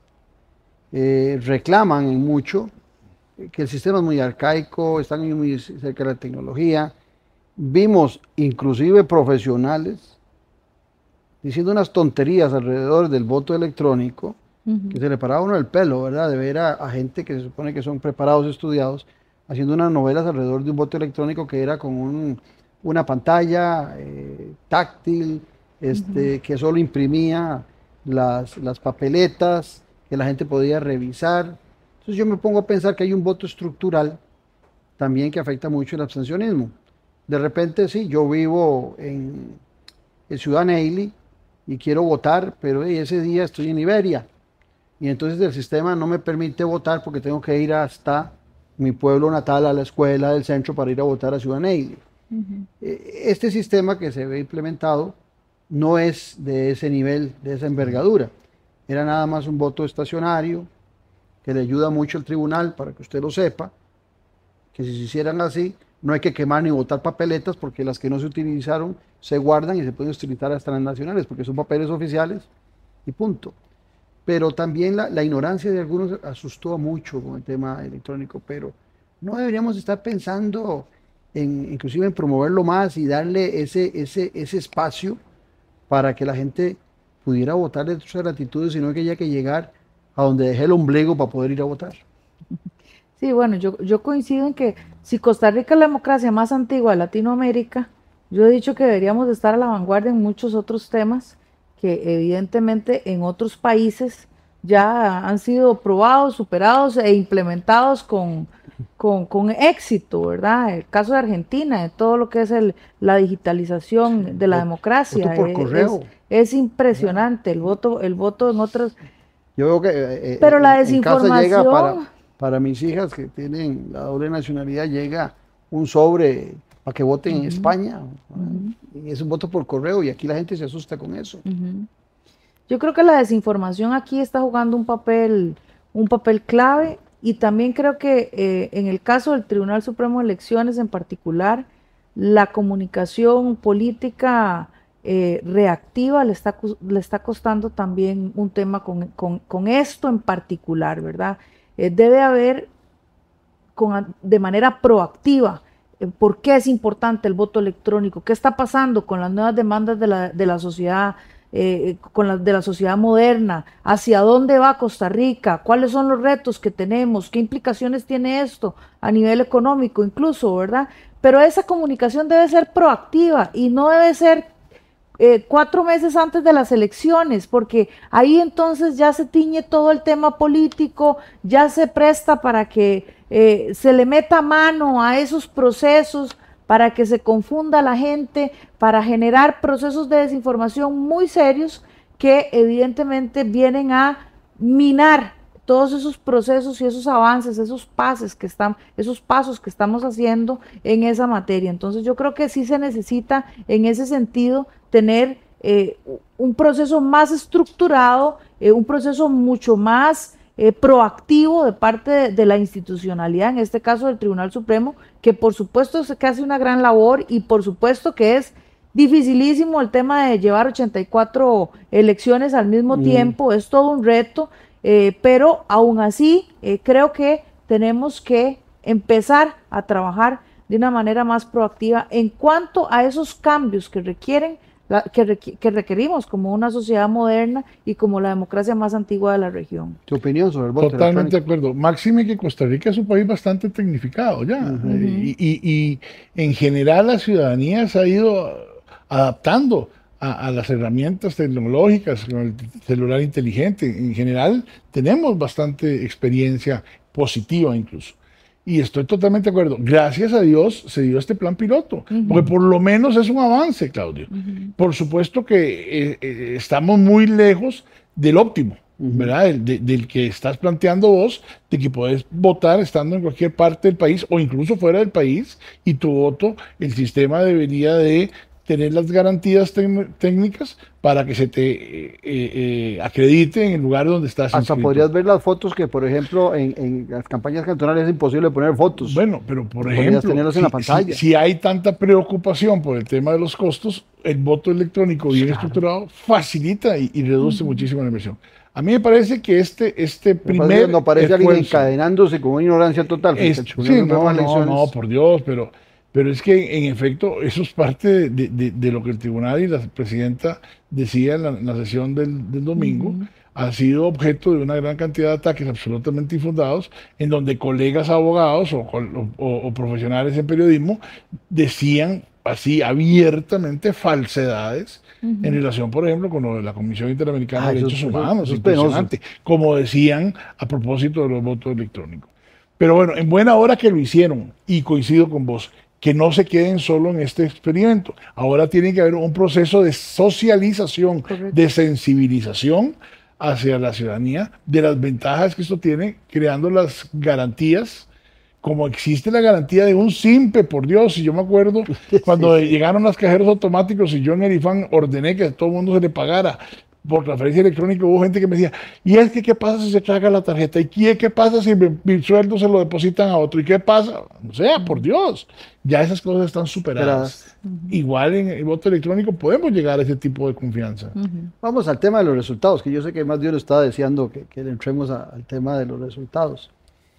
eh, reclaman en mucho eh, que el sistema es muy arcaico, están muy cerca de la tecnología. Vimos inclusive profesionales diciendo unas tonterías alrededor del voto electrónico, uh-huh. que se le paraba uno el pelo, ¿verdad? De ver a, a gente que se supone que son preparados, estudiados, haciendo unas novelas alrededor de un voto electrónico que era con un, una pantalla eh, táctil, Este, uh-huh. que solo imprimía las, las papeletas, que la gente podía revisar. Entonces yo me pongo a pensar que hay un voto estructural también que afecta mucho el abstencionismo. De repente sí, yo vivo en, en Ciudad Neily y quiero votar, pero hey, ese día estoy en Iberia y entonces el sistema no me permite votar porque tengo que ir hasta mi pueblo natal, a la escuela del centro para ir a votar a Ciudad Neily. Uh-huh. Este sistema que se ve implementado no es de ese nivel, de esa envergadura. Era nada más un voto estacionario que le ayuda mucho al tribunal, para que usted lo sepa, que si se hicieran así, no hay que quemar ni botar papeletas porque las que no se utilizaron se guardan y se pueden utilizar hasta las nacionales porque son papeles oficiales y punto. Pero también la, la ignorancia de algunos asustó mucho con el tema electrónico, pero no deberíamos estar pensando en, inclusive en promoverlo más y darle ese, ese, ese espacio para que la gente pudiera votar de sus latitudes, sino que haya que llegar a donde dejé el ombligo para poder ir a votar. Sí, bueno, yo, yo coincido en que si Costa Rica es la democracia más antigua de Latinoamérica, yo he dicho que deberíamos de estar a la vanguardia en muchos otros temas que evidentemente en otros países ya han sido probados, superados e implementados con, con, con éxito, ¿verdad? El caso de Argentina, de todo lo que es el, la digitalización de la democracia. Voto por correo. Es, es impresionante el voto, el voto en otros... Yo veo que eh, Pero la en desinformación... casa llega para, para mis hijas que tienen la doble nacionalidad, llega un sobre para que voten uh-huh. en España. Uh-huh. Y es un voto por correo y aquí la gente se asusta con eso. Uh-huh. Yo creo que la desinformación aquí está jugando un papel, un papel clave y también creo que eh, en el caso del Tribunal Supremo de Elecciones en particular, la comunicación política eh, reactiva le está, le está costando también un tema con, con, con esto en particular, ¿verdad? Eh, debe haber con, de manera proactiva eh, por qué es importante el voto electrónico, qué está pasando con las nuevas demandas de la, de la sociedad, eh, con la, de la sociedad moderna, hacia dónde va Costa Rica, cuáles son los retos que tenemos, qué implicaciones tiene esto a nivel económico incluso, ¿verdad? Pero esa comunicación debe ser proactiva y no debe ser Eh, cuatro meses antes de las elecciones, porque ahí entonces ya se tiñe todo el tema político, ya se presta para que eh, se le meta mano a esos procesos, para que se confunda a la gente, para generar procesos de desinformación muy serios que evidentemente vienen a minar todos esos procesos y esos avances, esos pasos que están, esos pasos que estamos haciendo en esa materia. Entonces yo creo que sí se necesita en ese sentido tener eh, un proceso más estructurado, eh, un proceso mucho más eh, proactivo de parte de, de la institucionalidad, en este caso del Tribunal Supremo, que por supuesto es que hace una gran labor y por supuesto que es dificilísimo el tema de llevar ochenta y cuatro elecciones al mismo mm. tiempo, es todo un reto. Eh, pero aún así eh, creo que tenemos que empezar a trabajar de una manera más proactiva en cuanto a esos cambios que requieren, la, que, requ que requerimos como una sociedad moderna y como la democracia más antigua de la región. ¿Tu opinión sobre el voto Totalmente de acuerdo. Máxime que Costa Rica es un país bastante tecnificado ya. Uh-huh. y, y, y en general la ciudadanía se ha ido adaptando A, a las herramientas tecnológicas, con el celular inteligente. En general tenemos bastante experiencia positiva incluso. Y estoy totalmente de acuerdo. Gracias a Dios se dio este plan piloto, uh-huh. porque por lo menos es un avance, Claudio. Uh-huh. Por supuesto que eh, eh, estamos muy lejos del óptimo, uh-huh. ¿verdad? El, de, del que estás planteando vos, de que podés votar estando en cualquier parte del país o incluso fuera del país, y tu voto, el sistema debería de tener las garantías técnicas para que se te eh, eh, acredite en el lugar donde estás Hasta inscrito. Podrías ver las fotos que, por ejemplo, en, en las campañas cantonales es imposible poner fotos. Bueno, pero por ejemplo, tenerlos si, en la pantalla. Si, si hay tanta preocupación por el tema de los costos, el voto electrónico bien claro. estructurado facilita y, y reduce uh-huh. muchísimo la inversión. A mí me parece que este, este me primer parece, no parece esfuerzo, alguien encadenándose con una ignorancia total. Es, sí, no, no, no, por Dios, pero... Pero es que, en efecto, eso es parte de, de, de lo que el tribunal y la presidenta decía en la, en la sesión del, del domingo. Uh-huh. Ha sido objeto de una gran cantidad de ataques absolutamente infundados, en donde colegas abogados o, o, o profesionales en periodismo decían así abiertamente falsedades uh-huh. en relación, por ejemplo, con lo de la Comisión Interamericana ah, de Derechos Humanos. Impresionante. Como decían a propósito de los votos electrónicos. Pero bueno, en buena hora que lo hicieron, y coincido con vos, que no se queden solo en este experimento. Ahora tiene que haber un proceso de socialización, correcto. De sensibilización hacia la ciudadanía de las ventajas que esto tiene, creando las garantías, como existe la garantía de un SIMPE, por Dios. Y yo me acuerdo cuando sí, sí. llegaron los cajeros automáticos y yo en Erifán ordené que a todo el mundo se le pagara. por transferencia electrónica, hubo gente que me decía, ¿y es que qué pasa si se traga la tarjeta? ¿Y qué, qué pasa si mi, mi sueldo se lo depositan a otro? ¿Y qué pasa? O sea, por Dios, ya esas cosas están superadas. Uh-huh. Igual en el voto electrónico podemos llegar a ese tipo de confianza. Uh-huh. Vamos al tema de los resultados, que yo sé que más de uno está deseando que, que le entremos a, al tema de los resultados.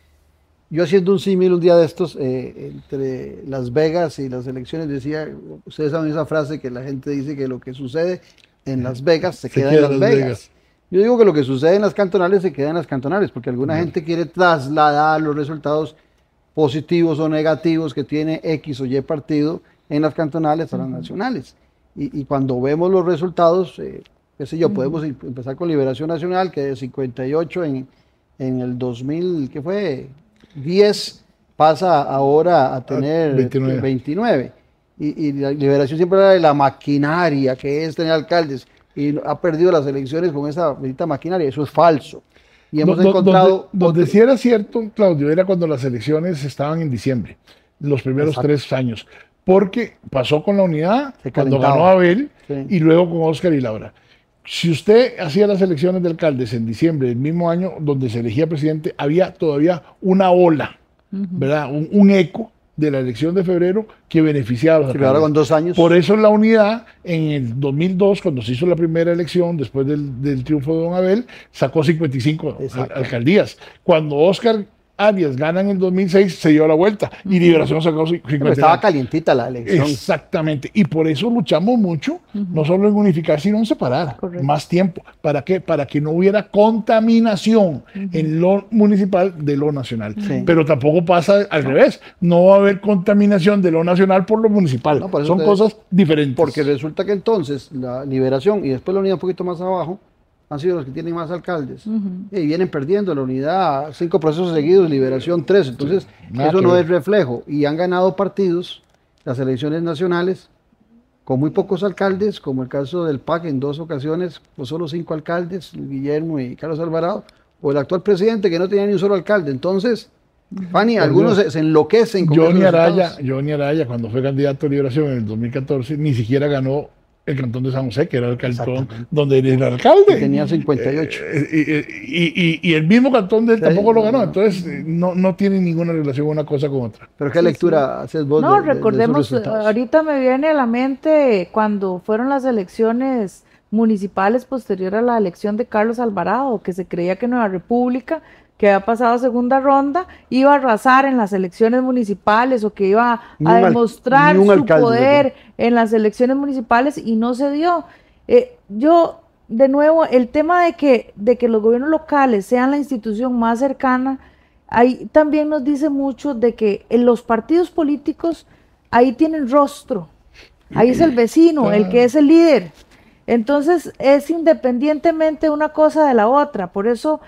Yo haciendo un símil un día de estos, eh, entre Las Vegas y las elecciones, decía, ustedes saben esa frase que la gente dice que lo que sucede en Las Vegas se, se queda, queda en Las Vegas. Vegas. Yo digo que lo que sucede en las cantonales se queda en las cantonales, porque alguna no. gente quiere trasladar los resultados positivos o negativos que tiene X o Y partido en las cantonales a las uh-huh. nacionales. Y, y cuando vemos los resultados, eh, qué sé yo, uh-huh. podemos empezar con Liberación Nacional, que de cincuenta y ocho en, en el dos mil, ¿qué fue? diez pasa ahora a tener veintinueve. veintinueve. Y, y la Liberación siempre era de la maquinaria que es tener alcaldes, y ha perdido las elecciones con esa bendita maquinaria. Eso es falso. Y hemos do, encontrado... Donde, donde sí era cierto, Claudio, era cuando las elecciones estaban en diciembre, los primeros Exacto. tres años, porque pasó con la unidad, cuando ganó Abel, sí. y luego con Óscar y Laura. Si usted hacía las elecciones de alcaldes en diciembre del mismo año donde se elegía presidente, había todavía una ola, uh-huh. ¿verdad? Un, un eco de la elección de febrero que beneficiaba a los alcaldes. Claro, con dos años. Por eso la unidad, en el dos mil dos, cuando se hizo la primera elección, después del, del triunfo de don Abel, sacó cincuenta y cinco al, alcaldías. Cuando Óscar Arias gana en el dos mil seis, se dio la vuelta y Liberación sacó cincuenta y nueve. Estaba calientita la elección. Exactamente, y por eso luchamos mucho, uh-huh. no solo en unificar, sino en separar. Correcto. Más tiempo. ¿Para qué? Para que no hubiera contaminación uh-huh. en lo municipal de lo nacional. Sí. Pero tampoco pasa al no. revés, no va a haber contaminación de lo nacional por lo municipal. No, por Son cosas diferentes. Porque resulta que entonces la Liberación y después la unidad un poquito más abajo han sido los que tienen más alcaldes, uh-huh. y vienen perdiendo la unidad, cinco procesos seguidos, Liberación tres, entonces sí, eso no es reflejo, y han ganado partidos, las elecciones nacionales, con muy pocos alcaldes, como el caso del P A C en dos ocasiones, pues solo cinco alcaldes, Guillermo y Carlos Alvarado, o el actual presidente que no tenía ni un solo alcalde. Entonces, Fanny, uh-huh. algunos se, se enloquecen con Johnny Araya, Johnny Araya, cuando fue candidato a Liberación en el dos mil catorce, ni siquiera ganó el cantón de San José, que era el cantón donde él era alcalde. Y tenía cincuenta y ocho. Eh, y, y, y el mismo cantón de él sí, tampoco lo ganó, entonces no, no tiene ninguna relación una cosa con otra. ¿Pero qué sí, lectura sí. haces vos? No, de, recordemos, de ahorita me viene a la mente cuando fueron las elecciones municipales posterior a la elección de Carlos Alvarado, que se creía que Nueva República, que había pasado a segunda ronda, iba a arrasar en las elecciones municipales o que iba a demostrar su alcalde, poder ¿no? en las elecciones municipales, y no se dio. Eh, yo, de nuevo, el tema de que, de que los gobiernos locales sean la institución más cercana, ahí también nos dice mucho de que en los partidos políticos ahí tienen rostro, ahí es el vecino, el que es el líder. Entonces es independientemente una cosa de la otra, por eso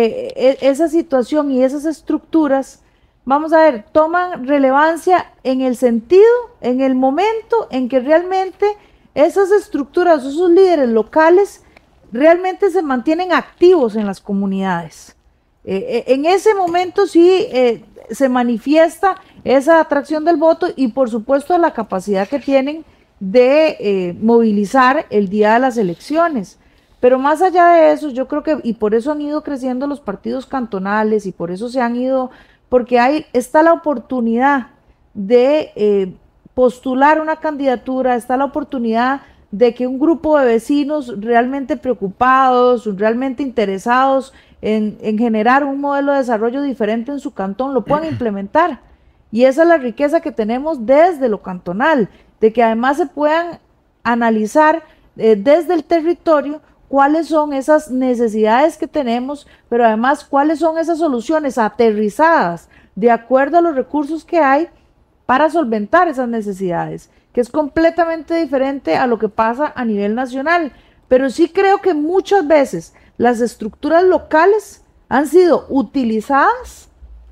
eh, esa situación y esas estructuras, vamos a ver, toman relevancia en el sentido, en el momento en que realmente esas estructuras, esos líderes locales realmente se mantienen activos en las comunidades. Eh, en ese momento sí eh, se manifiesta esa atracción del voto y por supuesto la capacidad que tienen de eh, movilizar el día de las elecciones. Pero más allá de eso, yo creo que, y por eso han ido creciendo los partidos cantonales, y por eso se han ido, porque hay, está la oportunidad de eh, postular una candidatura, está la oportunidad de que un grupo de vecinos realmente preocupados, realmente interesados en, en generar un modelo de desarrollo diferente en su cantón, lo puedan implementar. Y esa es la riqueza que tenemos desde lo cantonal, de que además se puedan analizar eh, desde el territorio cuáles son esas necesidades que tenemos, pero además cuáles son esas soluciones aterrizadas de acuerdo a los recursos que hay para solventar esas necesidades, que es completamente diferente a lo que pasa a nivel nacional. Pero sí creo que muchas veces las estructuras locales han sido utilizadas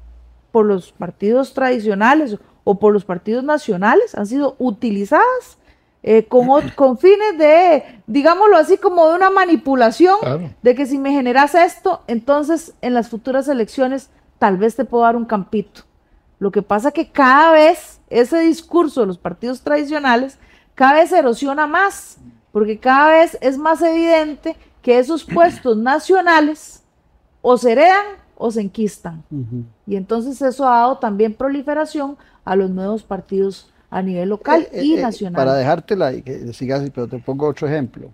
por los partidos tradicionales o por los partidos nacionales, han sido utilizadas eh, con, con fines de, digámoslo así, como de una manipulación, claro. De que si me generas esto, entonces en las futuras elecciones tal vez te puedo dar un campito. Lo que pasa que cada vez ese discurso de los partidos tradicionales cada vez se erosiona más, porque cada vez es más evidente que esos puestos nacionales o se heredan o se enquistan. Uh-huh. Y entonces eso ha dado también proliferación a los nuevos partidos a nivel local eh, y eh, nacional. Para dejártela y que sigas, pero te pongo otro ejemplo.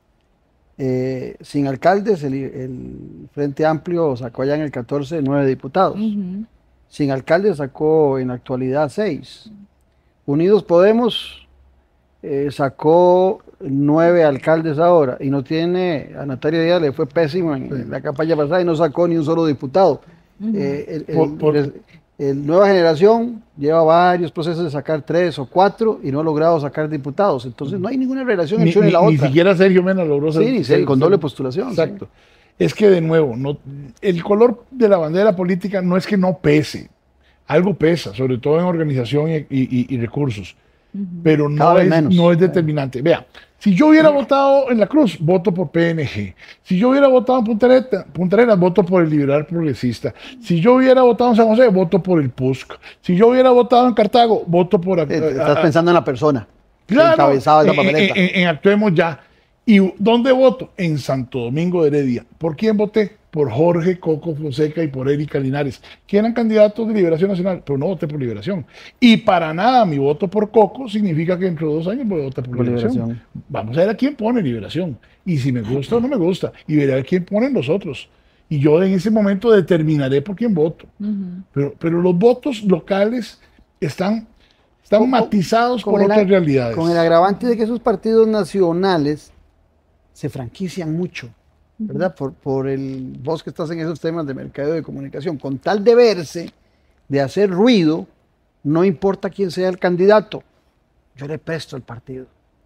Eh, sin alcaldes, el, el Frente Amplio sacó allá en el catorce nueve diputados. Uh-huh. Sin alcaldes sacó en la actualidad seis. Unidos Podemos eh, sacó nueve alcaldes ahora y no tiene, a Natalia Díaz le fue pésimo en, en la campaña pasada y no sacó ni un solo diputado. Uh-huh. eh, el, el, por, por... el, el Nueva Generación lleva varios procesos de sacar tres o cuatro y no ha logrado sacar diputados, entonces no hay ninguna relación entre una y la otra. Ni siquiera Sergio Mena logró ser, sí, ni ser, con doble postulación. Exacto. Sí. Es que de nuevo, no, el color de la bandera política no es que no pese, algo pesa, sobre todo en organización y, y, y recursos, uh-huh. pero no es, no es determinante. Vea, si yo hubiera uh-huh. votado en La Cruz, voto por P N G. Si yo hubiera votado en Punta Arenas, Punta Arenas, voto por el Liberal Progresista. Si yo hubiera votado en San José, voto por el P U S C. Si yo hubiera votado en Cartago, voto por... Eh, estás a, pensando en la persona. Claro, en, en, en Actuemos Ya. ¿Y dónde voto? En Santo Domingo de Heredia. ¿Por quién voté? Por Jorge Coco Fonseca y por Erika Linares, que eran candidatos de Liberación Nacional, pero no voté por Liberación. Y para nada mi voto por Coco significa que dentro de dos años voy a votar por, por Liberación. Liberación. Vamos a ver a quién pone Liberación. Y si me gusta o no me gusta. Y veré a quién ponen los otros. Y yo en ese momento determinaré por quién voto. Uh-huh. Pero, pero los votos locales están, están con, matizados con por otras el, realidades. Con el agravante de que esos partidos nacionales se franquician mucho, ¿verdad? Por, por el, vos que estás en esos temas de mercado de comunicación, con tal de verse, de hacer ruido, no importa quién sea el candidato, yo le presto el partido.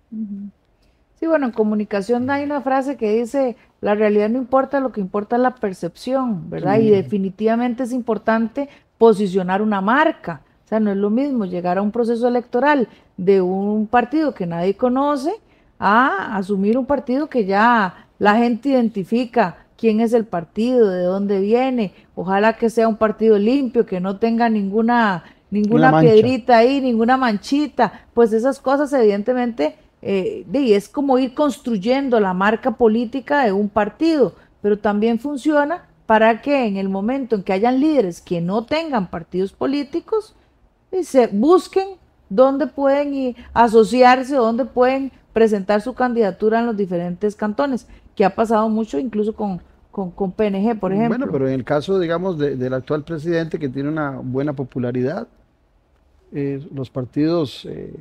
Sí, bueno, en comunicación hay una frase que dice, la realidad no importa, lo que importa es la percepción, ¿verdad? Sí. Y definitivamente es importante posicionar una marca, o sea, no es lo mismo llegar a un proceso electoral de un partido que nadie conoce, a asumir un partido que ya la gente identifica quién es el partido, de dónde viene, ojalá que sea un partido limpio, que no tenga ninguna, ninguna piedrita ahí, ninguna manchita, pues esas cosas evidentemente eh, de, es como ir construyendo la marca política de un partido, pero también funciona para que en el momento en que hayan líderes que no tengan partidos políticos, eh, se busquen dónde pueden ir, asociarse, dónde pueden presentar su candidatura en los diferentes cantones, que ha pasado mucho incluso con, con, con P N G, por ejemplo. Bueno, pero en el caso, digamos, de, del actual presidente, que tiene una buena popularidad, eh, los partidos eh,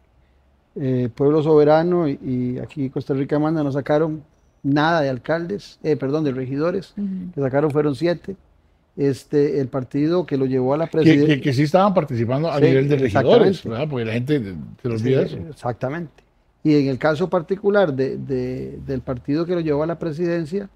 eh, Pueblo Soberano y, y aquí Costa Rica Manda no sacaron nada de alcaldes, eh, perdón, de regidores, uh-huh. que sacaron fueron siete. Este, el partido que lo llevó a la presidencia. Que, que, que sí estaban participando a sí, nivel de regidores, ¿verdad? Porque la gente se lo olvida sí, eso. Exactamente. Y en el caso particular de, de, del partido que lo llevó a la presidencia,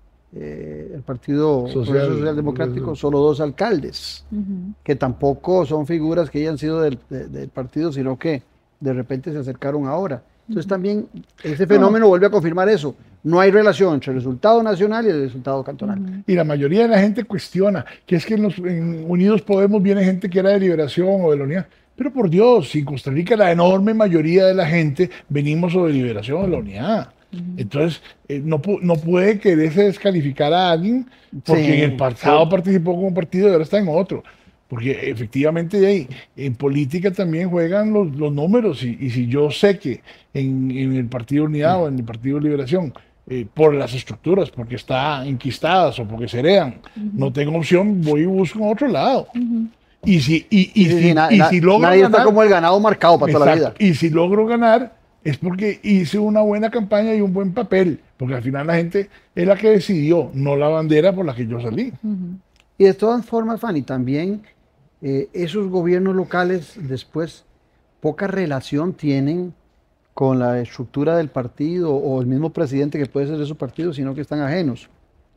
eh, el Partido Social, Social Democrático, solo dos alcaldes, uh-huh. que tampoco son figuras que hayan sido del, de, del partido, sino que de repente se acercaron ahora. Entonces uh-huh. también ese fenómeno no. vuelve a confirmar eso. No hay relación entre el resultado nacional y el resultado cantonal. Uh-huh. Y la mayoría de la gente cuestiona que es que en, los, en Unidos Podemos viene gente que era de Liberación o de la Unidad. Pero por Dios, si en Costa Rica la enorme mayoría de la gente venimos o de Liberación o de la Unidad. Uh-huh. Entonces, eh, no, no puede quererse descalificar a alguien porque sí, en el pasado sí. participó como partido y ahora está en otro. Porque efectivamente de ahí, en política también juegan los, los números y, y si yo sé que en, en el Partido Unidad uh-huh. o en el Partido Liberación, eh, por las estructuras, porque están enquistadas o porque se heredan, uh-huh. no tengo opción, voy y busco en otro lado. Uh-huh. Y si, y, y, sí, si, na, y na, si logro nadie ganar, está como el ganado marcado para exacto, toda la vida. Y si logro ganar es porque hice una buena campaña y un buen papel, porque al final la gente es la que decidió, no la bandera por la que yo salí. Uh-huh. Y de todas formas, Fanny, también eh, esos gobiernos locales después poca relación tienen con la estructura del partido o el mismo presidente que puede ser de su partido, sino que están ajenos.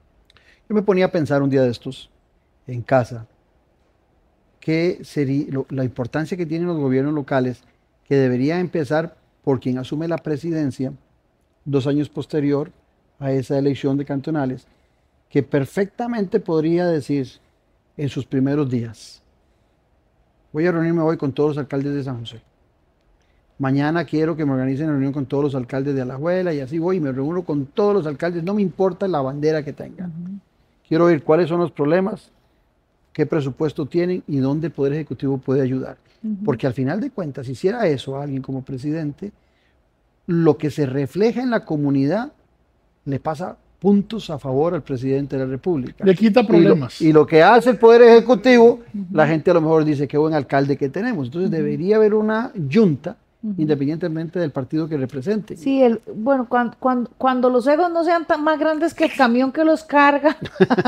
Yo me ponía a pensar un día de estos en casa, que sería lo, la importancia que tienen los gobiernos locales, que debería empezar por quien asume la presidencia dos años posterior a esa elección de cantonales, que perfectamente podría decir en sus primeros días, voy a reunirme hoy con todos los alcaldes de San José, Mañana quiero que me organicen reunión con todos los alcaldes de Alajuela y así voy y me reúno con todos los alcaldes, no me importa la bandera que tengan. Uh-huh. Quiero ver cuáles son los problemas, qué presupuesto tienen y dónde el Poder Ejecutivo puede ayudar. Uh-huh. Porque al final de cuentas, si hiciera eso a alguien como presidente, lo que se refleja en la comunidad le pasa puntos a favor al presidente de la República. Le quita problemas. Y lo, y lo que hace el Poder Ejecutivo, uh-huh. la gente a lo mejor dice, qué buen alcalde que tenemos. Entonces uh-huh. debería haber una junta, uh-huh. independientemente del partido que represente. Sí, el, bueno, cuando, cuando, cuando los egos no sean tan más grandes que el camión que los carga,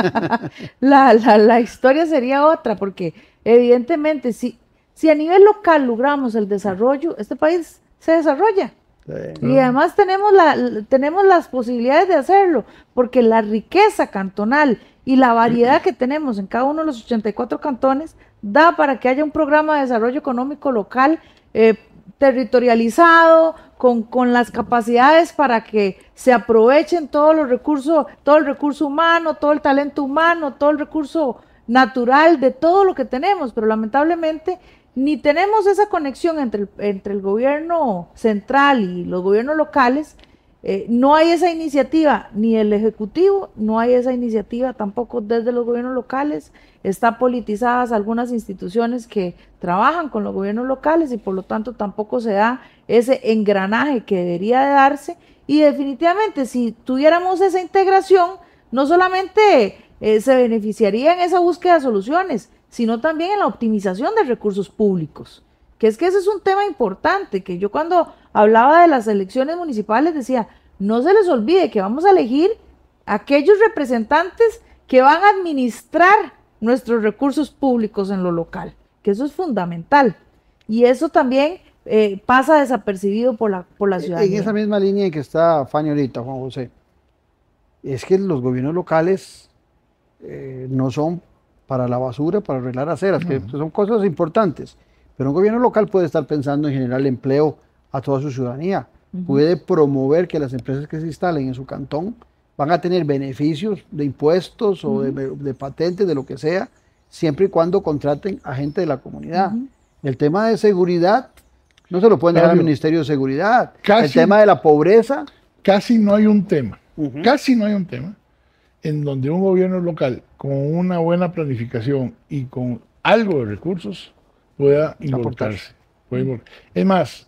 la, la, la historia sería otra, porque evidentemente si, si a nivel local logramos el desarrollo, este país se desarrolla. Sí. Y además tenemos, la, tenemos las posibilidades de hacerlo, porque la riqueza cantonal y la variedad que tenemos en cada uno de los ochenta y cuatro cantones da para que haya un programa de desarrollo económico local eh, territorializado, con, con las capacidades para que se aprovechen todos los recursos, todo el recurso humano, todo el talento humano, todo el recurso natural de todo lo que tenemos, pero lamentablemente ni tenemos esa conexión entre el, entre el gobierno central y los gobiernos locales, eh, no hay esa iniciativa, ni el Ejecutivo, no hay esa iniciativa tampoco desde los gobiernos locales, están politizadas algunas instituciones que trabajan con los gobiernos locales y por lo tanto tampoco se da ese engranaje que debería de darse, y definitivamente si tuviéramos esa integración, no solamente eh, se beneficiaría en esa búsqueda de soluciones, sino también en la optimización de recursos públicos, que es que ese es un tema importante, que yo cuando hablaba de las elecciones municipales decía, no se les olvide que vamos a elegir aquellos representantes que van a administrar nuestros recursos públicos en lo local, que eso es fundamental, y eso también eh, pasa desapercibido por la, por la ciudadanía. En esa misma línea en que está Fanny ahorita, Juan José, es que los gobiernos locales eh, no son para la basura, para arreglar aceras, que uh-huh. son cosas importantes. Pero un gobierno local puede estar pensando en generar empleo a toda su ciudadanía. Uh-huh. Puede promover que las empresas que se instalen en su cantón van a tener beneficios de impuestos uh-huh. o de, de patentes, de lo que sea, siempre y cuando contraten a gente de la comunidad. Uh-huh. El tema de seguridad no se lo pueden dejar al Ministerio de Seguridad. Casi, el tema de la pobreza. Casi no hay un tema, uh-huh. casi no hay un tema en donde un gobierno local con una buena planificación y con algo de recursos pueda involucrarse. Pueda involucrarse. Es más,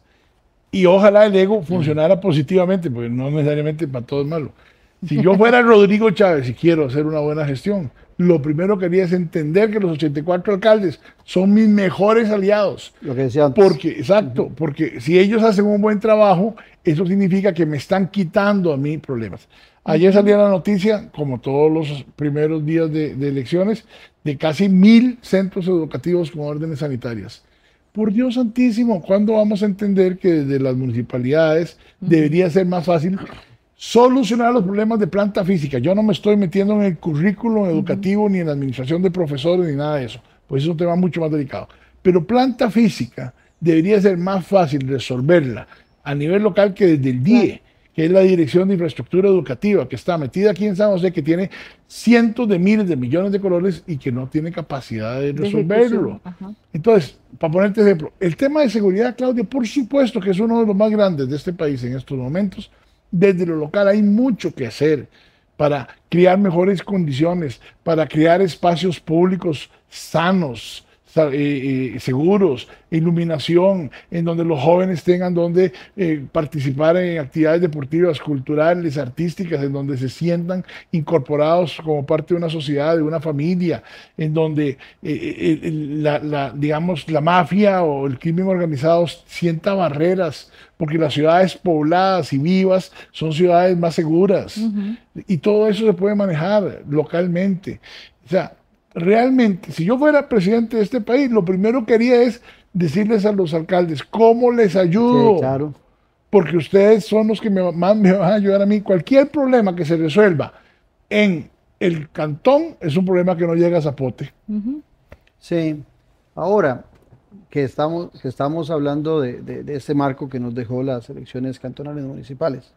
y ojalá el ego funcionara uh-huh. positivamente, porque no necesariamente para todo es malo. Si yo fuera Rodrigo Chávez y quiero hacer una buena gestión, lo primero que haría es entender que los ochenta y cuatro alcaldes son mis mejores aliados. Lo que decía antes. Porque, exacto, uh-huh. porque si ellos hacen un buen trabajo, eso significa que me están quitando a mí problemas. Ayer salía la noticia, como todos los primeros días de, de elecciones, de casi mil centros educativos con órdenes sanitarias. Por Dios santísimo, ¿cuándo vamos a entender que desde las municipalidades uh-huh. debería ser más fácil solucionar los problemas de planta física? Yo no me estoy metiendo en el currículo educativo uh-huh. ni en la administración de profesores ni nada de eso, pues es un tema mucho más delicado. Pero planta física debería ser más fácil resolverla a nivel local que desde el D I E. Claro. Que es la Dirección de Infraestructura Educativa, que está metida aquí en San José, que tiene cientos de miles de millones de colores y que no tiene capacidad de resolverlo. De Entonces, para ponerte ejemplo, el tema de seguridad, Claudia, por supuesto que es uno de los más grandes de este país en estos momentos. Desde lo local hay mucho que hacer para crear mejores condiciones, para crear espacios públicos sanos, Eh, eh, seguros, iluminación, en donde los jóvenes tengan donde eh, participar en actividades deportivas, culturales, artísticas, en donde se sientan incorporados como parte de una sociedad, de una familia, en donde eh, eh, la, la, digamos, la mafia o el crimen organizado sienta barreras, porque las ciudades pobladas y vivas son ciudades más seguras, uh-huh. y todo eso se puede manejar localmente. O sea, realmente, si yo fuera presidente de este país, lo primero que haría es decirles a los alcaldes, ¿cómo les ayudo? Sí, claro. Porque ustedes son los que me, más me van a ayudar a mí. Cualquier problema que se resuelva en el cantón es un problema que no llega a Zapote. Uh-huh. Sí, ahora que estamos, que estamos hablando de, de, de este marco que nos dejó las elecciones cantonales y municipales,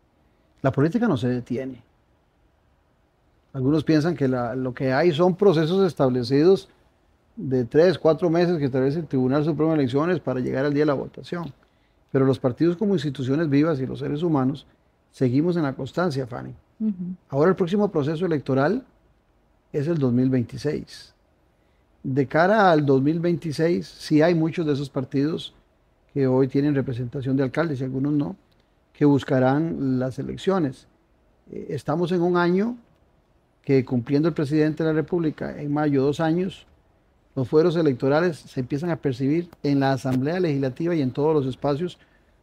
la política no se detiene. Algunos piensan que la, lo que hay son procesos establecidos de tres, cuatro meses que establece el Tribunal Supremo de Elecciones para llegar al día de la votación. pero los partidos como instituciones vivas y los seres humanos seguimos en la constancia, Fanny. Uh-huh. Ahora el próximo proceso electoral es el dos mil veintiséis. De cara al dos mil veintiséis, sí hay muchos de esos partidos que hoy tienen representación de alcaldes y algunos no, que buscarán las elecciones. Estamos en un año que, cumpliendo el presidente de la República en mayo, dos años, los fueros electorales se empiezan a percibir en la Asamblea Legislativa y en todos los espacios,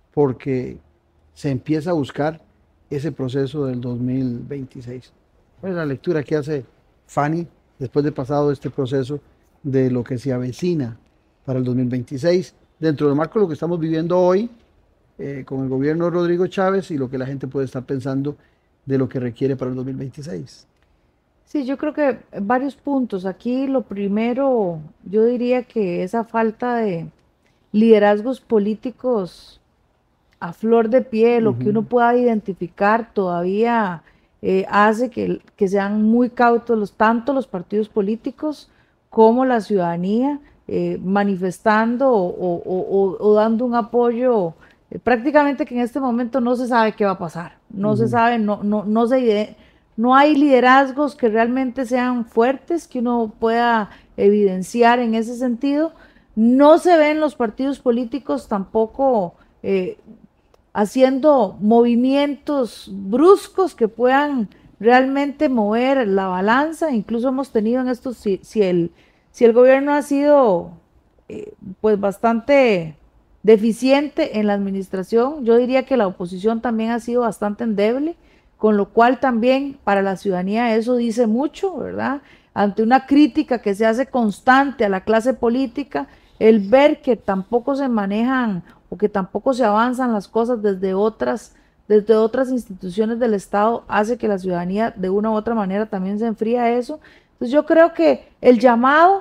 porque se empieza a buscar ese proceso del dos mil veintiséis. ¿Cuál es la lectura que hace Fanny después de pasado este proceso de lo que se avecina para el dos mil veintiséis, dentro del marco de lo que estamos viviendo hoy eh, con el gobierno de Rodrigo Chávez y lo que la gente puede estar pensando de lo que requiere para el dos mil veintiséis? Sí, yo creo que varios puntos. Aquí lo primero, yo diría que esa falta de liderazgos políticos a flor de piel, uh-huh. o que uno pueda identificar todavía eh, hace que, que sean muy cautos los, tanto los partidos políticos como la ciudadanía, eh, manifestando o, o, o, o dando un apoyo eh, prácticamente que en este momento no se sabe qué va a pasar, no uh-huh. se sabe, no, no, no se no hay liderazgos que realmente sean fuertes, que uno pueda evidenciar en ese sentido. No se ven los partidos políticos tampoco eh, haciendo movimientos bruscos que puedan realmente mover la balanza. Incluso hemos tenido en estos, si, si, el, si el gobierno ha sido eh, pues bastante deficiente en la administración, yo diría que la oposición también ha sido bastante endeble, con lo cual también para la ciudadanía eso dice mucho, ¿verdad? Ante una crítica que se hace constante a la clase política, el ver que tampoco se manejan o que tampoco se avanzan las cosas desde otras, desde otras instituciones del Estado hace que la ciudadanía de una u otra manera también se enfría a eso. Entonces yo creo que el llamado,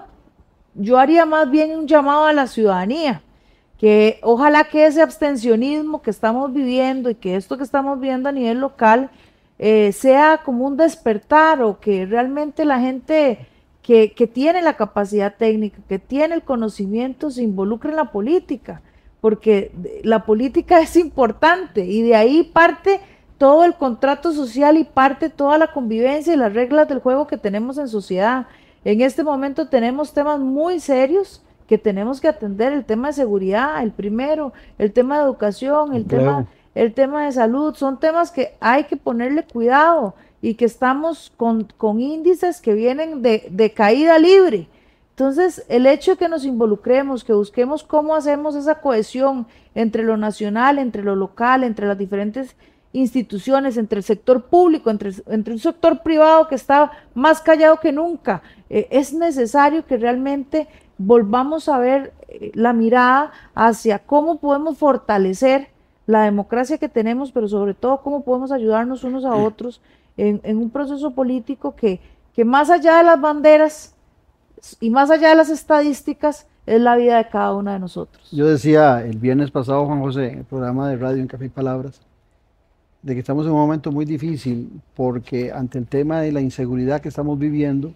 yo haría más bien un llamado a la ciudadanía, que ojalá que ese abstencionismo que estamos viviendo y que esto que estamos viendo a nivel local eh, sea como un despertar, o que realmente la gente que, que tiene la capacidad técnica, que tiene el conocimiento, se involucre en la política, porque la política es importante y de ahí parte todo el contrato social y parte toda la convivencia y las reglas del juego que tenemos en sociedad. En este momento tenemos temas muy serios que tenemos que atender, el tema de seguridad, el primero, el tema de educación, el claro. tema, el tema de salud, son temas que hay que ponerle cuidado y que estamos con, con índices que vienen de, de caída libre. Entonces, el hecho de que nos involucremos, que busquemos cómo hacemos esa cohesión entre lo nacional, entre lo local, entre las diferentes instituciones, entre el sector público, entre, entre un sector privado que está más callado que nunca, eh, es necesario que realmente volvamos a ver eh, la mirada hacia cómo podemos fortalecer la democracia que tenemos, pero sobre todo cómo podemos ayudarnos unos a otros en, en un proceso político que, que más allá de las banderas y más allá de las estadísticas, es la vida de cada uno de nosotros. Yo decía el viernes pasado, Juan José, en el programa de radio en Café y Palabras, de que estamos en un momento muy difícil porque ante el tema de la inseguridad que estamos viviendo,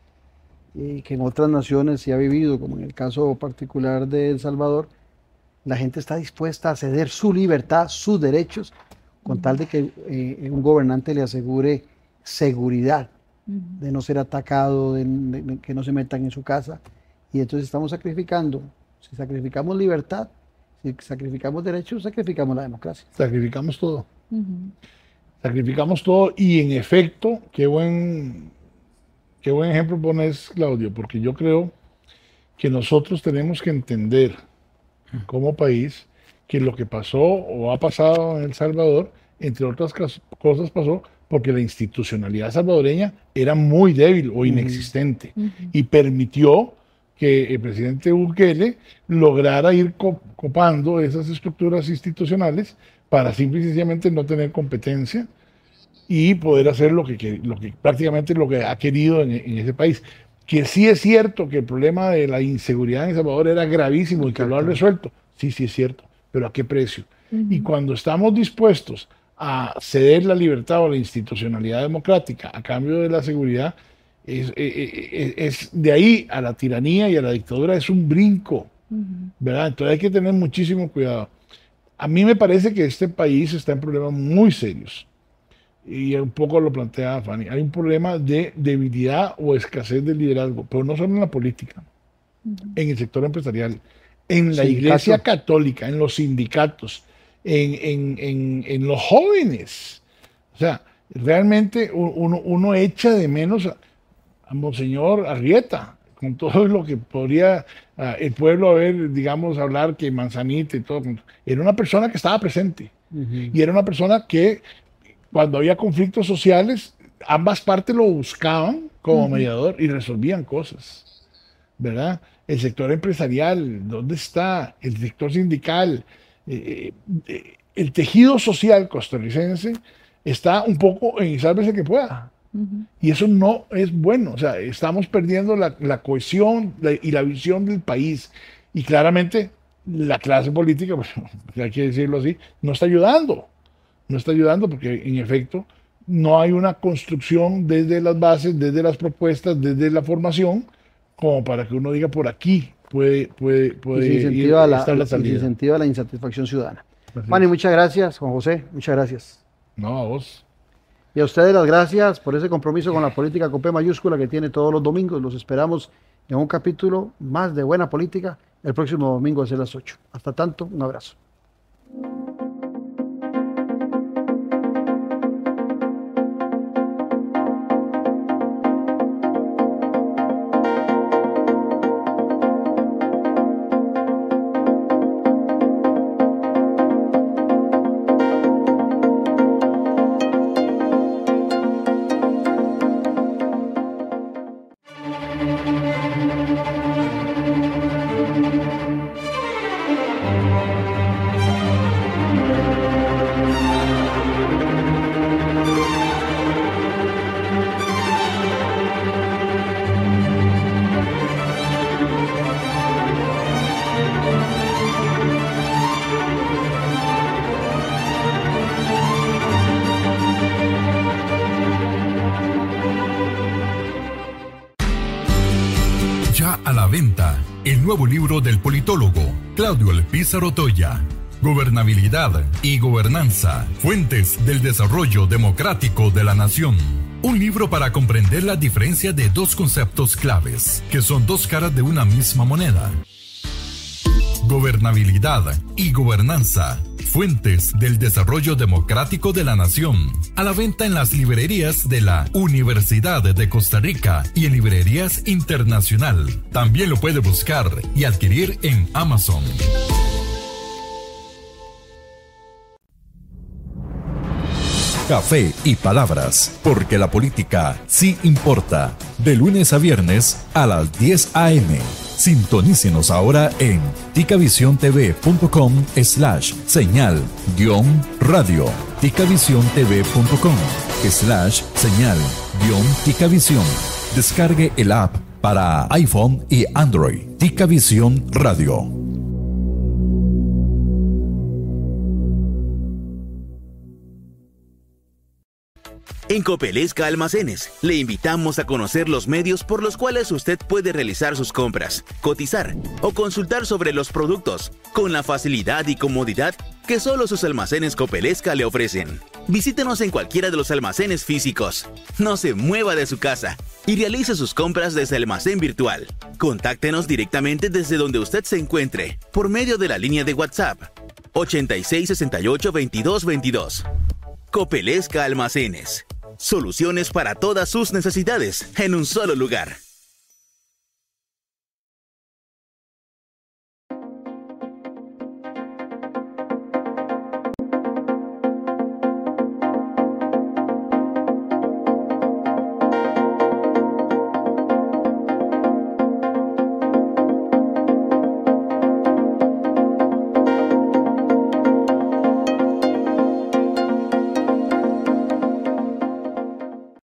y que en otras naciones se ha vivido, como en el caso particular de El Salvador, la gente está dispuesta a ceder su libertad, sus derechos, con tal de que eh, un gobernante le asegure seguridad, de no ser atacado, de, de, de que no se metan en su casa. Y entonces estamos sacrificando, si sacrificamos libertad, si sacrificamos derechos, sacrificamos la democracia. Sacrificamos todo. Uh-huh. Sacrificamos todo y en efecto, qué buen, qué buen ejemplo pones, Claudio, porque yo creo que nosotros tenemos que entender como país que lo que pasó o ha pasado en El Salvador, entre otras cosas pasó porque la institucionalidad salvadoreña era muy débil o inexistente uh-huh. y permitió que el presidente Bukele lograra ir copando esas estructuras institucionales para simple y sencillamente no tener competencia y poder hacer lo que, lo que prácticamente lo que ha querido en, en ese país. Que sí es cierto que el problema de la inseguridad en El Salvador era gravísimo y que lo han resuelto. Sí, sí es cierto, pero ¿a qué precio? Uh-huh. Y cuando estamos dispuestos a ceder la libertad o la institucionalidad democrática a cambio de la seguridad, es, es, es de ahí a la tiranía y a la dictadura es un brinco, uh-huh. ¿verdad? Entonces hay que tener muchísimo cuidado. a mí me parece que este país está en problemas muy serios. Y un poco lo plantea Fanny. Hay un problema de debilidad o escasez de liderazgo, pero no solo en la política, uh-huh. en el sector empresarial, en la Sindicato. Iglesia católica, en los sindicatos, en, en, en, en los jóvenes. O sea, realmente uno, uno echa de menos a, a Monseñor Arrieta, con todo lo que podría uh, el pueblo haber, digamos, hablar que Manzanita y todo. Era una persona que estaba presente. Uh-huh. Y era una persona que cuando había conflictos sociales, ambas partes lo buscaban como uh-huh. mediador y resolvían cosas, ¿verdad? El sector empresarial, ¿dónde está? El sector sindical, eh, eh, el tejido social costarricense está un poco en sálvese que pueda. Uh-huh. Y eso no es bueno. O sea, estamos perdiendo la, la cohesión la, y la visión del país. Y claramente la clase política, pues, hay que decirlo así, no está ayudando. No está ayudando porque, en efecto, no hay una construcción desde las bases, desde las propuestas, desde la formación, como para que uno diga por aquí puede, puede, puede y sin ir, a la, estar la y salida. sin sentido a la insatisfacción ciudadana. Manny, muchas gracias. Juan José, muchas gracias. No, a vos. Y a ustedes las gracias por ese compromiso con la política con P mayúscula que tiene todos los domingos. Los esperamos en un capítulo más de Buena Política el próximo domingo a las ocho. Hasta tanto, un abrazo. A la venta, el nuevo libro del politólogo Claudio El Pízaro Toya, Gobernabilidad y Gobernanza, Fuentes del Desarrollo Democrático de la Nación. Un libro para comprender la diferencia de dos conceptos claves, que son dos caras de una misma moneda. Gobernabilidad y Gobernanza, Fuentes del Desarrollo Democrático de la Nación. A la venta en las librerías de la Universidad de Costa Rica y en librerías internacional. También lo puede buscar y adquirir en Amazon. Café y palabras, porque la política sí importa. De lunes a viernes a las diez a eme. Sintonícenos ahora en ticavisiontv.com slash señal guión radio. ticavisiontv.com slash señal guión ticavisión. Descargue el app para iPhone y Android. Ticavisión Radio. En Copelesca Almacenes, le invitamos a conocer los medios por los cuales usted puede realizar sus compras, cotizar o consultar sobre los productos con la facilidad y comodidad que solo sus almacenes Copelesca le ofrecen. Visítenos en cualquiera de los almacenes físicos. No se mueva de su casa y realice sus compras desde el almacén virtual. Contáctenos directamente desde donde usted se encuentre por medio de la línea de WhatsApp ochenta y seis sesenta y ocho veintidós veintidós. Copelesca Almacenes. Soluciones para todas sus necesidades en un solo lugar.